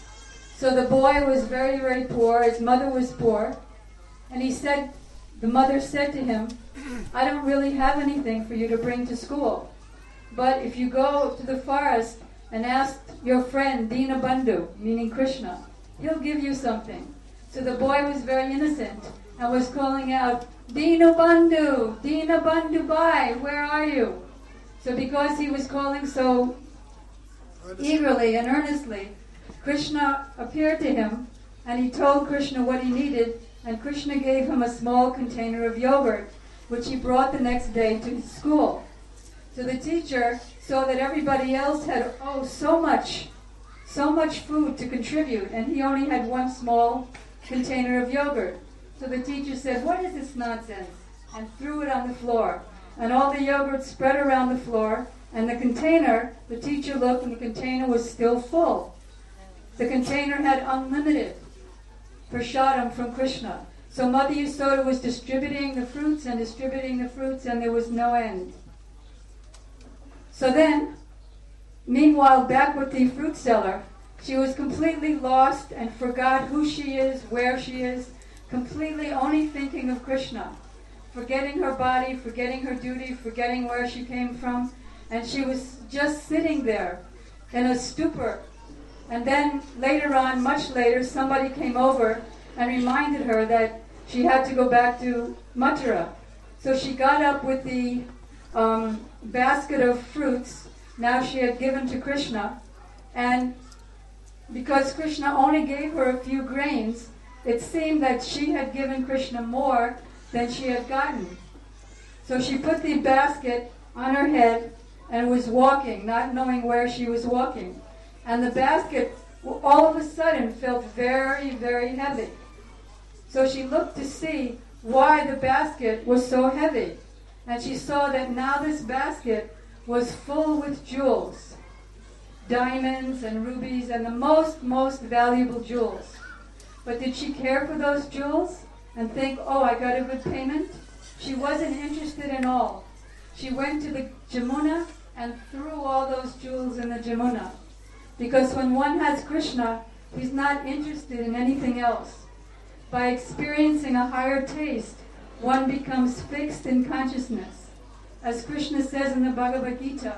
So the boy was very, very poor, his mother was poor, and he said, the mother said to him, I don't really have anything for you to bring to school, but if you go to the forest and ask your friend Dinabandhu, meaning Krishna, he'll give you something. So the boy was very innocent and was calling out, Dinabandhu, Dinabandhu Bhai, where are you? So because he was calling so eagerly and earnestly, Krishna appeared to him, and he told Krishna what he needed, and Krishna gave him a small container of yogurt, which he brought the next day to his school. So the teacher saw that everybody else had, oh, so much, so much food to contribute, and he only had one small container of yogurt. So the teacher said, what is this nonsense? And threw it on the floor. And all the yogurt spread around the floor, and the container, the teacher looked, and the container was still full. The container had unlimited prasadam from Krishna. So Mother Yasoda was distributing the fruits and distributing the fruits, and there was no end. So then, meanwhile, back with the fruit seller, she was completely lost and forgot who she is, where she is, completely only thinking of Krishna, forgetting her body, forgetting her duty, forgetting where she came from, and she was just sitting there in a stupor. And then later on, much later, somebody came over and reminded her that she had to go back to Mathura. So she got up with the um, basket of fruits now she had given to Krishna, and because Krishna only gave her a few grains, it seemed that she had given Krishna more than she had gotten. So she put the basket on her head and was walking, not knowing where she was walking. And the basket, all of a sudden, felt very, very heavy. So she looked to see why the basket was so heavy. And she saw that now this basket was full with jewels, diamonds and rubies and the most, most valuable jewels. But did she care for those jewels and think, oh, I got a good payment? She wasn't interested in all. She went to the Jamuna and threw all those jewels in the Jamuna. Because when one has Krishna, he's not interested in anything else. By experiencing a higher taste, one becomes fixed in consciousness. As Krishna says in the Bhagavad Gita,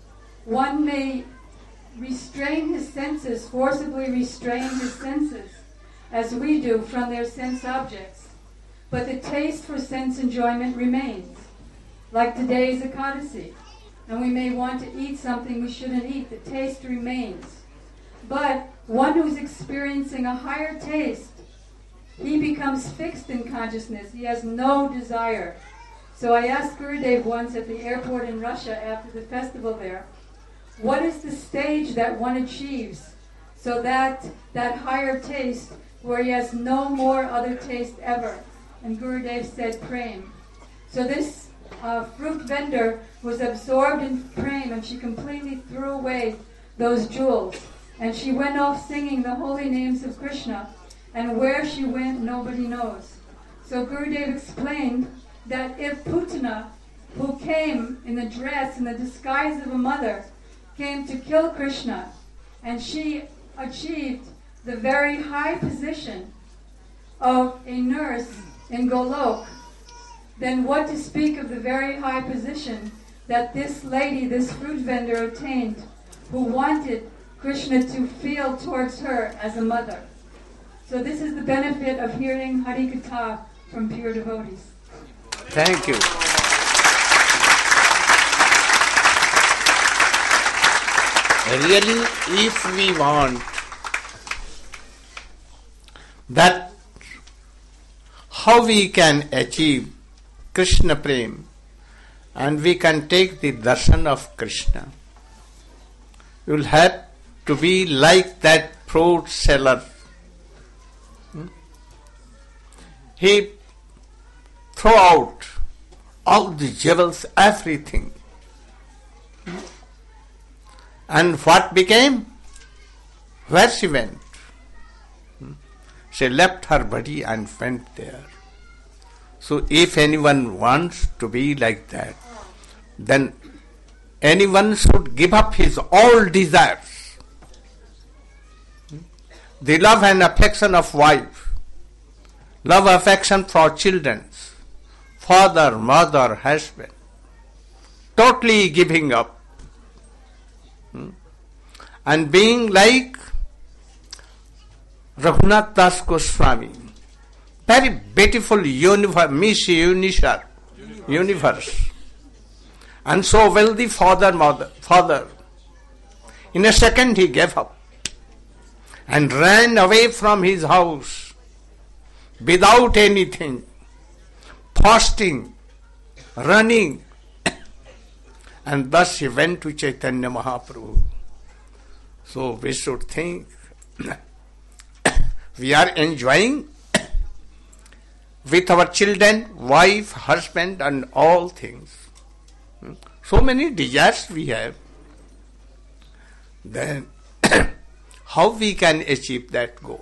one may restrain his senses, forcibly restrain his senses, as we do from their sense objects. But the taste for sense enjoyment remains. Like today's Ekadasi. And we may want to eat something we shouldn't eat. The taste remains. But one who's experiencing a higher taste, he becomes fixed in consciousness. He has no desire. So I asked Gurudev once at the airport in Russia after the festival there, what is the stage that one achieves so that that higher taste where he has no more other taste ever? And Gurudev said, Prem. So this uh, fruit vendor was absorbed in Prem, and she completely threw away those jewels. And she went off singing the holy names of Krishna, and where she went, nobody knows. So Gurudev explained that if Putana, who came in the dress, in the disguise of a mother, came to kill Krishna, and she achieved the very high position of a nurse in Golok, then what to speak of the very high position that this lady, this fruit vendor, attained, who wanted Krishna to feel towards her as a mother. So this is the benefit of hearing Hari Katha from pure devotees. Thank you. Really, if we want that, how we can achieve Krishna Prem and we can take the darshan of Krishna, you will have to be like that fruit seller. Hmm? He throw out all the jewels, everything. Hmm? And what became? Where she went? Hmm? She left her body and went there. So if anyone wants to be like that, then anyone should give up his all desires. The love and affection of wife, love affection for children, father, mother, husband, totally giving up. And being like Raghunath Das Goswami, very beautiful universe, Miss Universe, universe. And so wealthy father, mother, father. In a second he gave up and ran away from his house without anything, fasting, running. And thus he went to Chaitanya Mahaprabhu. So we should think we are enjoying with our children, wife, husband and all things. So many desires we have. Then how we can achieve that goal?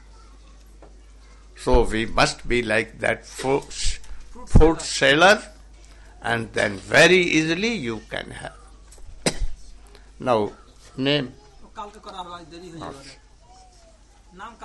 So we must be like that fruit, fruit seller, and then very easily you can have. Now, name. কালকে করা হয় দেরি হয়ে যাবে নাম